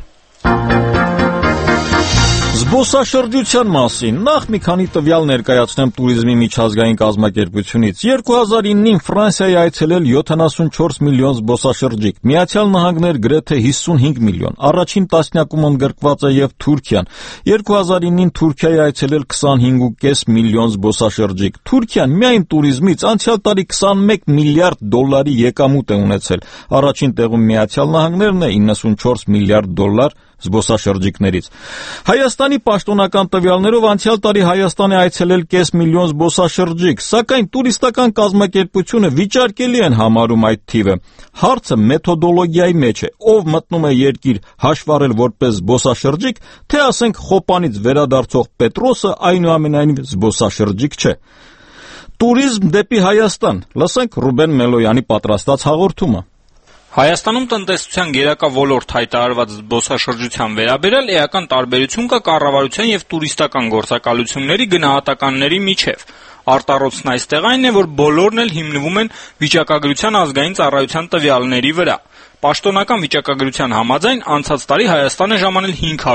Զբոսաշրջության մասին նախ մի քանի տվյալ ներկայացնեմ տուրիզմի միջազգային կազմակերպությունից։ 2009-ին Ֆրանսիայի այցելել 74 միլիոն զբոսաշրջիկ, Միացյալ Նահանգներ գրեթե 55 միլիոն, առաջին տասնյակում ընդգրկված է եւ Թուրքիան։ 2009-ին Թուրքիայի այցելել 25.5 միլիոն զբոսաշրջիկ։ Թուրքիան միայն տուրիզմից անցյալ տարի 21 միլիարդ դոլարի եկամուտ է ունեցել։ Առաջին տեղում Միացյալ Նահանգներն է 94 միլիարդ դոլար զբոսաշրջիկներից։ Հայաստանի պաշտոնական տվյալներով անցյալ տարի Հայաստան է այցելել կես միլիոն զբոսաշրջիկ, սակայն տուրիստական կազմակերպությունը վիճարկելի են համարում այդ թիվը։ Հարցը մեթոդոլոգիայի մեջ է, ով մտնում է երկիր հաշվառել որպես զբոսաշրջիկ, թե ասենք Խոպանից վերադարձող Պետրոսը այնուամենայնիվ զբոսաշրջիկ չէ։ Տուրիզմ դեպի Հայաստան։ Լսենք Ռուբեն Մելոյանի պատրաստած հաղորդումը։ Հայաստանում տնտեսության գերակա ոլորտ հայտարարված զբոսաշրջության վերաբերյալ էական տարբերություն կա կառավարության եւ տուրիստական գործակալությունների գնահատականների միջև։ Արտառոցն այստեղ այն է, որ բոլորն էլ հիմնվում են վիճակագրության ազգային ծառայության տվյալների վրա։ Պաշտոնական վիճակագրության համաձայն անցած տարի Հայաստան է ժամանել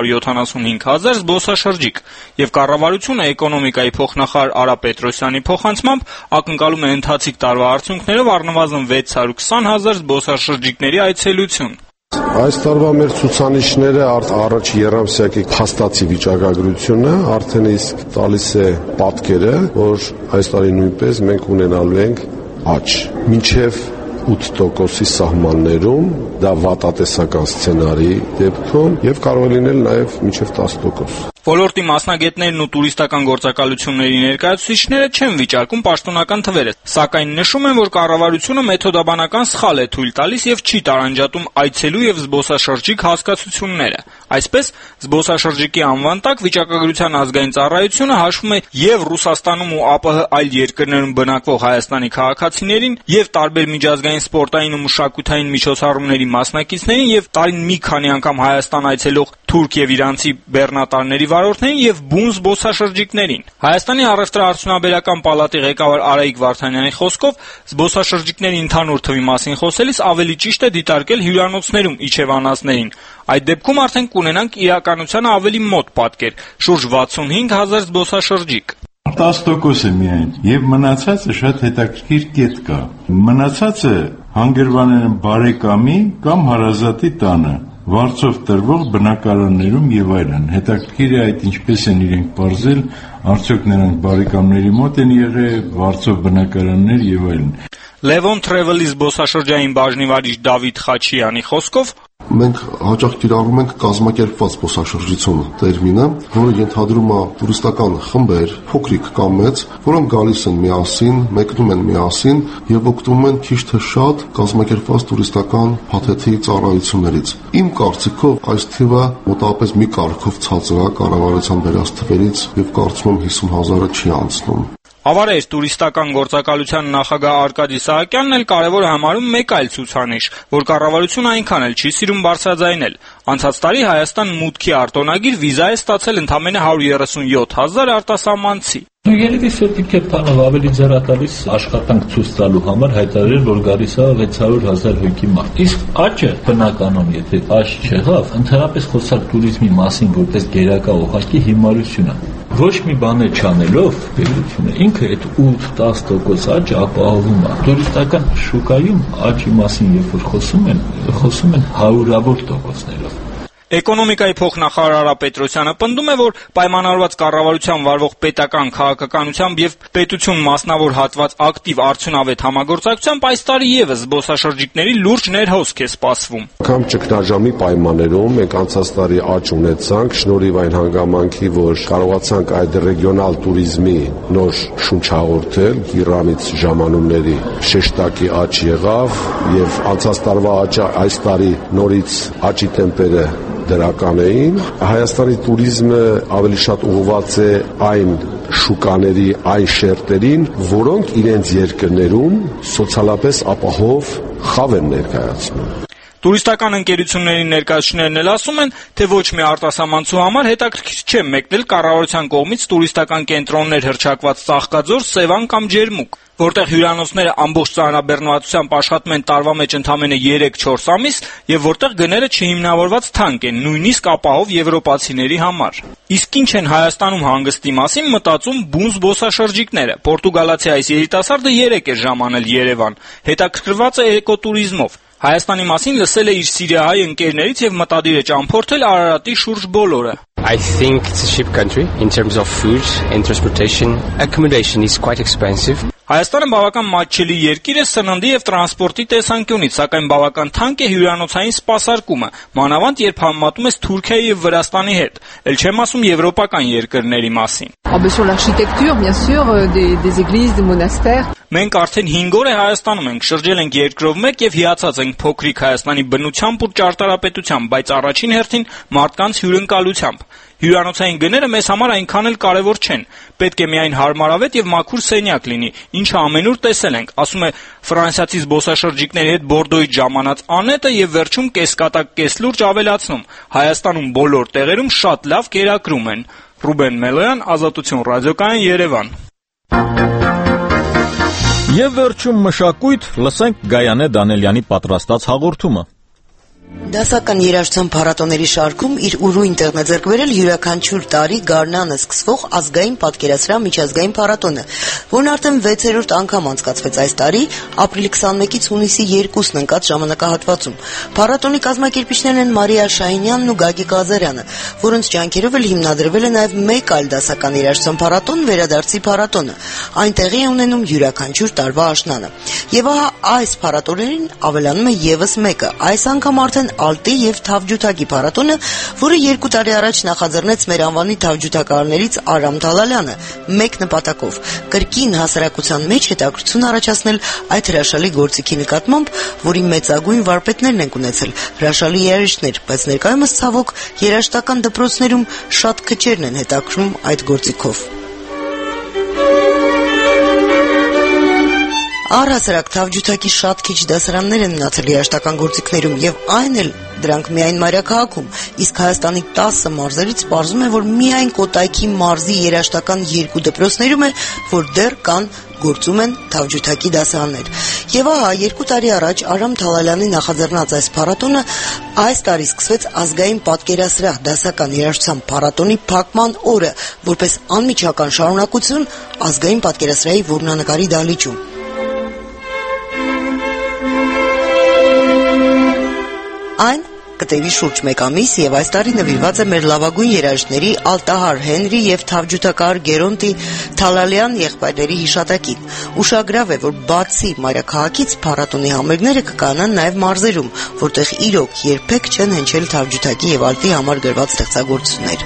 575,000 զբոսաշրջիկ, եւ կառավարությունը էկոնոմիկայի փոխնախարար Արա Պետրոսյանի փոխանցմամբ ակնկալում է ընթացիկ տարվա արդյունքներով առնվազն 620,000 զբոսաշրջիկների այցելություն։ Այս տարվա մեր ցուցանիշները առաջ երամսյակի փաստացի վիճակագրությունը արդեն իսկ տալիս է պատկերը, որ այս տարի նույնպես մենք ունենալու ենք աճ։ Մինչև 8%-ի սահմաններում, դա վատատեսական սցենարի դեպքում եւ կարող է լինել նաեւ մինչեւ 10%։ Ոլորտի մասնագետներն ու տուրիստական գործակալությունների ներկայացուցիչները չեն վիճարկում պաշտոնական թվերը, սակայն նշում են, որ կառավարությունը մեթոդաբանական սխալ է թույլ տալիս եւ չի տարանջատում այցելու եւ զբոսաշրջիկ հասկացությունները։ Այսպես, զբոսաշրջիկի անվան տակ վիճակագրության ազգային ծառայությունը հաշվում է եւ Ռուսաստանում ու ԱՊՀ այլ երկրներում բնակվող Հայաստանի քաղաքացիներին, եւ տարբեր միջազգային սպորտային ու մշակութային միջոցառումների մասնակիցներին, եւ տարին մի քանի անգամ Հայաստան այցելող թուրք եւ իրանցի բեռնատարների վարորդներին եւ բուն զբոսաշրջիկներին։ Հայաստանի առևտրաարդյունաբերական պալատի ղեկավար Արայիկ Վարդանյանի խոսքով զբոսաշրջիկների ընդհանուր թվի մասին խոսելիս ավելի ճիշտ է դիտարկել հյուրանոցներում իջևանածներին։ Այդ դեպքում արդեն կունենանք իրականությանը ավելի մոտ պատկեր՝ շուրջ 65,000 զբոսաշրջիկ։ 10% է միայն, եւ մնացածը շատ հետաքրքիր կետ կա։ Մնացածը հանգրվանել են բարեկամի կամ հարազատի տանը, վարձով տրվող բնակարաններում եւ այլն։ Հետաքրքիր է այդ ինչպես են իրենք բարձել, արդյոք նրանք բարեկամների մոտ են եղել, վարձով բնակարաններ եւ այլն։ Levon Travel-ի զբոսաշրջային բաժնի վարիչ Դավիթ Խաչյանի խոսքով մենք հաճախ կիրառում ենք կազմակերպված զբոսաշրջություն տերմինը, որը ենթադրում է տուրիստական խմբեր, փոքրիկ կամ մեծ, որոնք գալիս են միասին, մեկնում են միասին եւ օգտվում են քիչ թե շատ կազմակերպված տուրիստական փաթեթի ծառայություններից։ Իմ կարծիքով այս թիվը մոտավորապես մի կարգով ցածր է կառավարության վերած թվերից եւ կարծում եմ 50,000-ը չի անցնում։ Ավարեր տուրիստական գործակալության նախագահ Արկադի Սահակյանն էլ կարևոր համարում մեկ այլ ցուցանիշ, որ կառավարությունը այնքան էլ չի սիրում բարձրաձայնել։ Անցած տարի Հայաստան մուտքի արտոնագիր վիզա է ստացել ընդամենը 137,000 արտասահմանցի։ Երևի պետք է բանով ավելի ձեռատալիս աշխատանք ցույց տալու համար հայտարարել, որ գալիս է 600,000 հոգի մարդ։ Իսկ աճը բնականon, եթե աճ չեղավ, ընդհանրապես խոսալ туриզմի մասին որպես գերակա ուղղակի հիմարություն է։ Ոչ մի բան չանելով, պետությունը ինքը այդ 8-10% աճը ապահովում է։ Տուրիստական շուկայում աճի մասին երբ որ խոսում են հարյուրավոր տոկոսներով։ Էկոնոմիկայի փոխնախարար Արա Պետրոսյանը պնդում է, որ պայմանավորված կառավարության վարվող պետական քաղաքականությամբ եւ պետություն մասնավոր հատված ակտիվ արդյունավետ համագործակցությամբ այս տարի եւս զբոսաշրջիկների լուրջ ներհոսք է սպասվում։ Կամ ճգնաժամի պայմաններում մենք անցած տարի աճ ունեցանք շնորհիվ այն հանգամանքի, որ կարողացանք այդ ռեգիոնալ туриզմի նոր շունչ հաղորդել, Իրամից ժամանումների շեշտակի աճ եղավ եւ անցած տարվա աճը այս տարի նորից աճի տեմպերը դրական էին։ Հայաստանի туриզմը ավելի շատ ուղղված է այն շուկաների, այն շերտերին, որոնք իրենց երկրներում սոցիալապես ապահով խավ են ներկայացնում։ Տուրիստական ընկերությունների ներկայացուցիչներն էլ ասում են, թե ոչ մի արտասահմանցու համար հետաքրքիր չէ մեկնել կառավարության կողմից տուրիստական կենտրոններ հռչակված Ծաղկաձոր, Սևան կամ Ջերմուկ, որտեղ հյուրանոցները ամբողջ ծանրաբեռնվածությամբ աշխատում են տարվա մեջ ընդամենը 3-4 ամիս եւ որտեղ գները չհիմնավորված թանկ են, նույնիսկ ապահով եվրոպացիների համար։ Իսկ ինչ են Հայաստանում հանգստի մասին մտածում բուն զբոսաշրջիկները։ Պորտուգալացի այս երիտասարդը 3 է ժամանել Երևան, հետաքրքրված է էկոտուրիզմով։ Հայաստանի մասին լսել է իր սիրիահայ ընկերներից եւ մտադիր է ճամփորդել Արարատի շուրջ բոլորը։ I think it's a cheap country in terms of food and transportation. Accommodation is quite expensive. Հայաստանը բավական մատչելի երկիր է սննդի եւ տրանսպորտի տեսանկյունից, սակայն բավական թանկ է հյուրանոցային սպասարկումը, մանավանդ երբ համեմատում ես Թուրքիայի եւ Վրաստանի հետ, ել չեմ ասում եվրոպական երկրների մասին։ Sur l'architecture, bien sûr, des églises, des monastères. Մենք արդեն 5 օր է Հայաստանում ենք, շրջել ենք երկրով մեկ եւ հիացած ենք փոքրիկ Հայաստանի բնությամբ ու ճարտարապետությամբ, բայց առաջին հերթին մարդկանց հյուրընկալությամբ։ Հյուրանոցային գները մեզ համար այնքան էլ կարևոր չեն։ Պետք է միայն հարմարավետ եւ մաքուր սենյակ լինի, ինչը ամենուր տեսել ենք, ասում է ֆրանսիացի զբոսաշրջիկների հետ Բորդոյից ժամանած Անետը եւ վերջում կեսկատակ կեսլուրջ ավելացնում։ Հայաստանում բոլոր տեղերում շատ լավ կերակրում են։ Ռուբեն Մելոյան, Ազատություն ռադիոկայան, Երևան։ Եվ վերջում մշակույթ, լսենք Գայանե Դանելյանի պատրաստած հաղորդումը։ Դասական երաժշտության փառատոների շարքում իր ուրույն տեղն է ձեռք բերել յուրաքանչյուր տարի գարնանը սկսվող ազգային պատկերասրահ միջազգային փառատոնը, որն արդեն 6-րդ անգամ անցկացվեց այս տարի ապրիլի 21-ից հունիսի 2-ն ընկած ժամանակահատվածում։ Փառատոնի կազմակերպիչներն են Մարիա Շահինյանն ու Գագիկ Ղազարյանը, որոնց ջանքերով էլ հիմնադրվել է նաև մեկ այլ դասական երաժշտության փառատոն Վերադարձի փառատոնը։ Այն տեղի է ունենում յուրաքանչյուր տարվա աշնանը։ Եվ ահա այս փառատոներին ավելանում է եւս մեկը, այս անգամ արդեն Ալտի եւ Թավջութակի փառատոնը, որը 2 տարի առաջ նախաձեռնեց մեր անվանի թավջութակարներից Արամ Թալալյանը, մեկ նպատակով՝ կրկին հասարակության մեջ հետաքրքրություն առաջացնել այդ հրաշալի գործիքի նկատմամբ, որի մեծագույն վարպետներն են ունեցել, հրաշալի երաժիշտներ, բայց ներկայումս ցավոք երաժշտական դպրոցներում շատ քչերն են հետաքրքրում այդ գործիքով։ Առհասարակ Թավջութակի շատ քիչ դասարաններ են մնացել երաժշտական գործիքներում եւ այն էլ դրանք միայն մայրաքաղաքում, իսկ Հայաստանի 10 մարզերից պարզում է, որ միայն Կոտայքի մարզի երաժշտական 2 դպրոցներում է, որ դեռ կան գործում են Թավջութակի դասարաններ։ Եվ ահա 2 տարի առաջ Արամ Թալալյանի նախաձեռնած այս փառատոնը այս տարի սկսվեց ազգային պատկերասրահ դասական երաժշտության փառատոնի փակման օրը, որպես անմիջական շարունակություն ազգային պատկերասրահի որմնանկարի դահլիճում։ Այն կտևի շուրջ 1 ամիս եւ այս տարի նվիրված է մեր լավագույն երաժիշտների Ալտահար Հենրի եւ թավջութակահար Գերոնտի Թալալյան եղբայրների հիշատակին։ Ուշագրավ է, որ բացի մայրաքաղաքից փառատոնի համերգները կկանան նաեւ մարզերում, որտեղ իրոք երբեք չեն հնչել թավջութակի եւ ալտի համար գրված ստեղծագործություններ։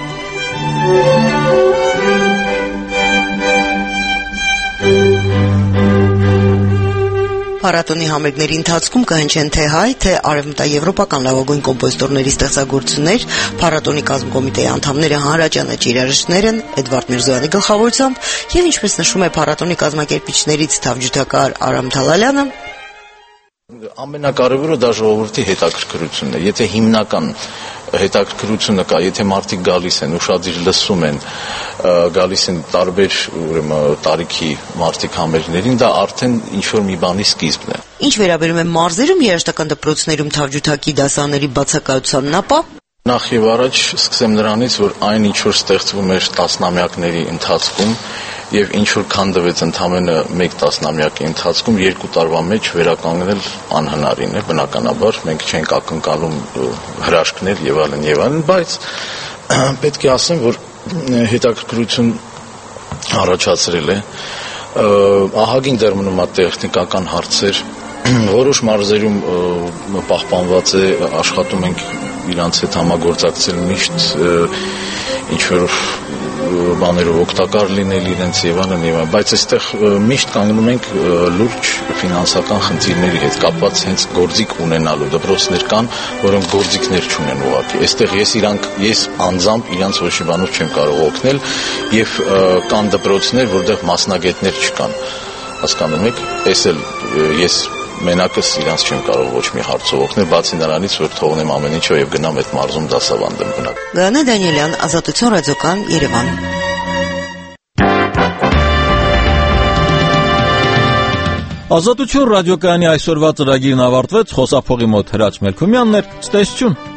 Փառատոնի համերգների ընթացքում կհնչեն թե հայ, թե արևմտաեվրոպական լավագույն կոմպոզիտորների ստեղծագործություններ, փառատոնի կազմկոմիտեի անդամները հանրաճանաչ երաժիշտներ են Էդվարդ Միրզոյանի գլխավորությամբ եւ ինչպես նշում է փառատոնի կազմակերպիչներից թավջութակահար Արամ Թալալյանը, ամենակարևորը դա ժողովրդի հետաքրքրությունն է։ Եթե հիմնական հետաքրքրությունը կա, եթե մարդիկ գալիս են, ուշադիր լսում են, գալիս են տարբեր տարիքի մարդիկ համերգներին, դա արդեն ինչ-որ մի բանի սկիզբն է։ Ինչ վերաբերում է մարզերում երաժշտական դպրոցներում թավջութակի դասարանների բացակայությանն, ապա նախ եւ առաջ սկսեմ նրանից, որ այն ինչ որ ստեղծվում էր տասնամյակների ընթացքում եւ ինչ որ քանդվեց ընդամենը 1 տասնամյակի ընթացքում 2 տարվա մեջ վերականգնել անհնարին է, բնականաբար մենք չենք ակնկալում հրաշքներ եւ այլն, բայց պետք է ասեմ, որ հետաքրքրություն առաջացրել է, ահագին դեռ մնում է տեխնիկական հարցեր, որոշ մարզերում պահպանված է, աշխատում ենք իրանց հետ համագործակցել միշտ ինչ-որ բաներով օգտակար լինել իրենց եւ այլն, բայց այստեղ միշտ կանգնում ենք լուրջ ֆինանսական խնդիրների հետ կապված հենց գործիք ունենալու դպրոցներ կան, որոնք գործիքներ չունեն ուղղակի։ Այստեղ ես անձամբ իրանց ոչ մի բանով չեմ կարող օգնել եւ կան դպրոցներ, որտեղ մասնագետներ չկան։ Հասկանում եք, ես մենակս իրանց չեմ կարող ոչ մի հարցով օգնել, բացի նրանից, որ թողնեմ ամեն ինչը եւ գնամ այդ մարզում դասավանդեմ բնակ։ Գայանե Դանիելյան, Ազատություն ռադիոկայան, Երևան։ Ազատություն ռադիոկայանի այսօրվա ծրագիրն ավարտվեց, խոսափողի մոտ Հրաչ Մելքումյանն էր, ցտեսություն։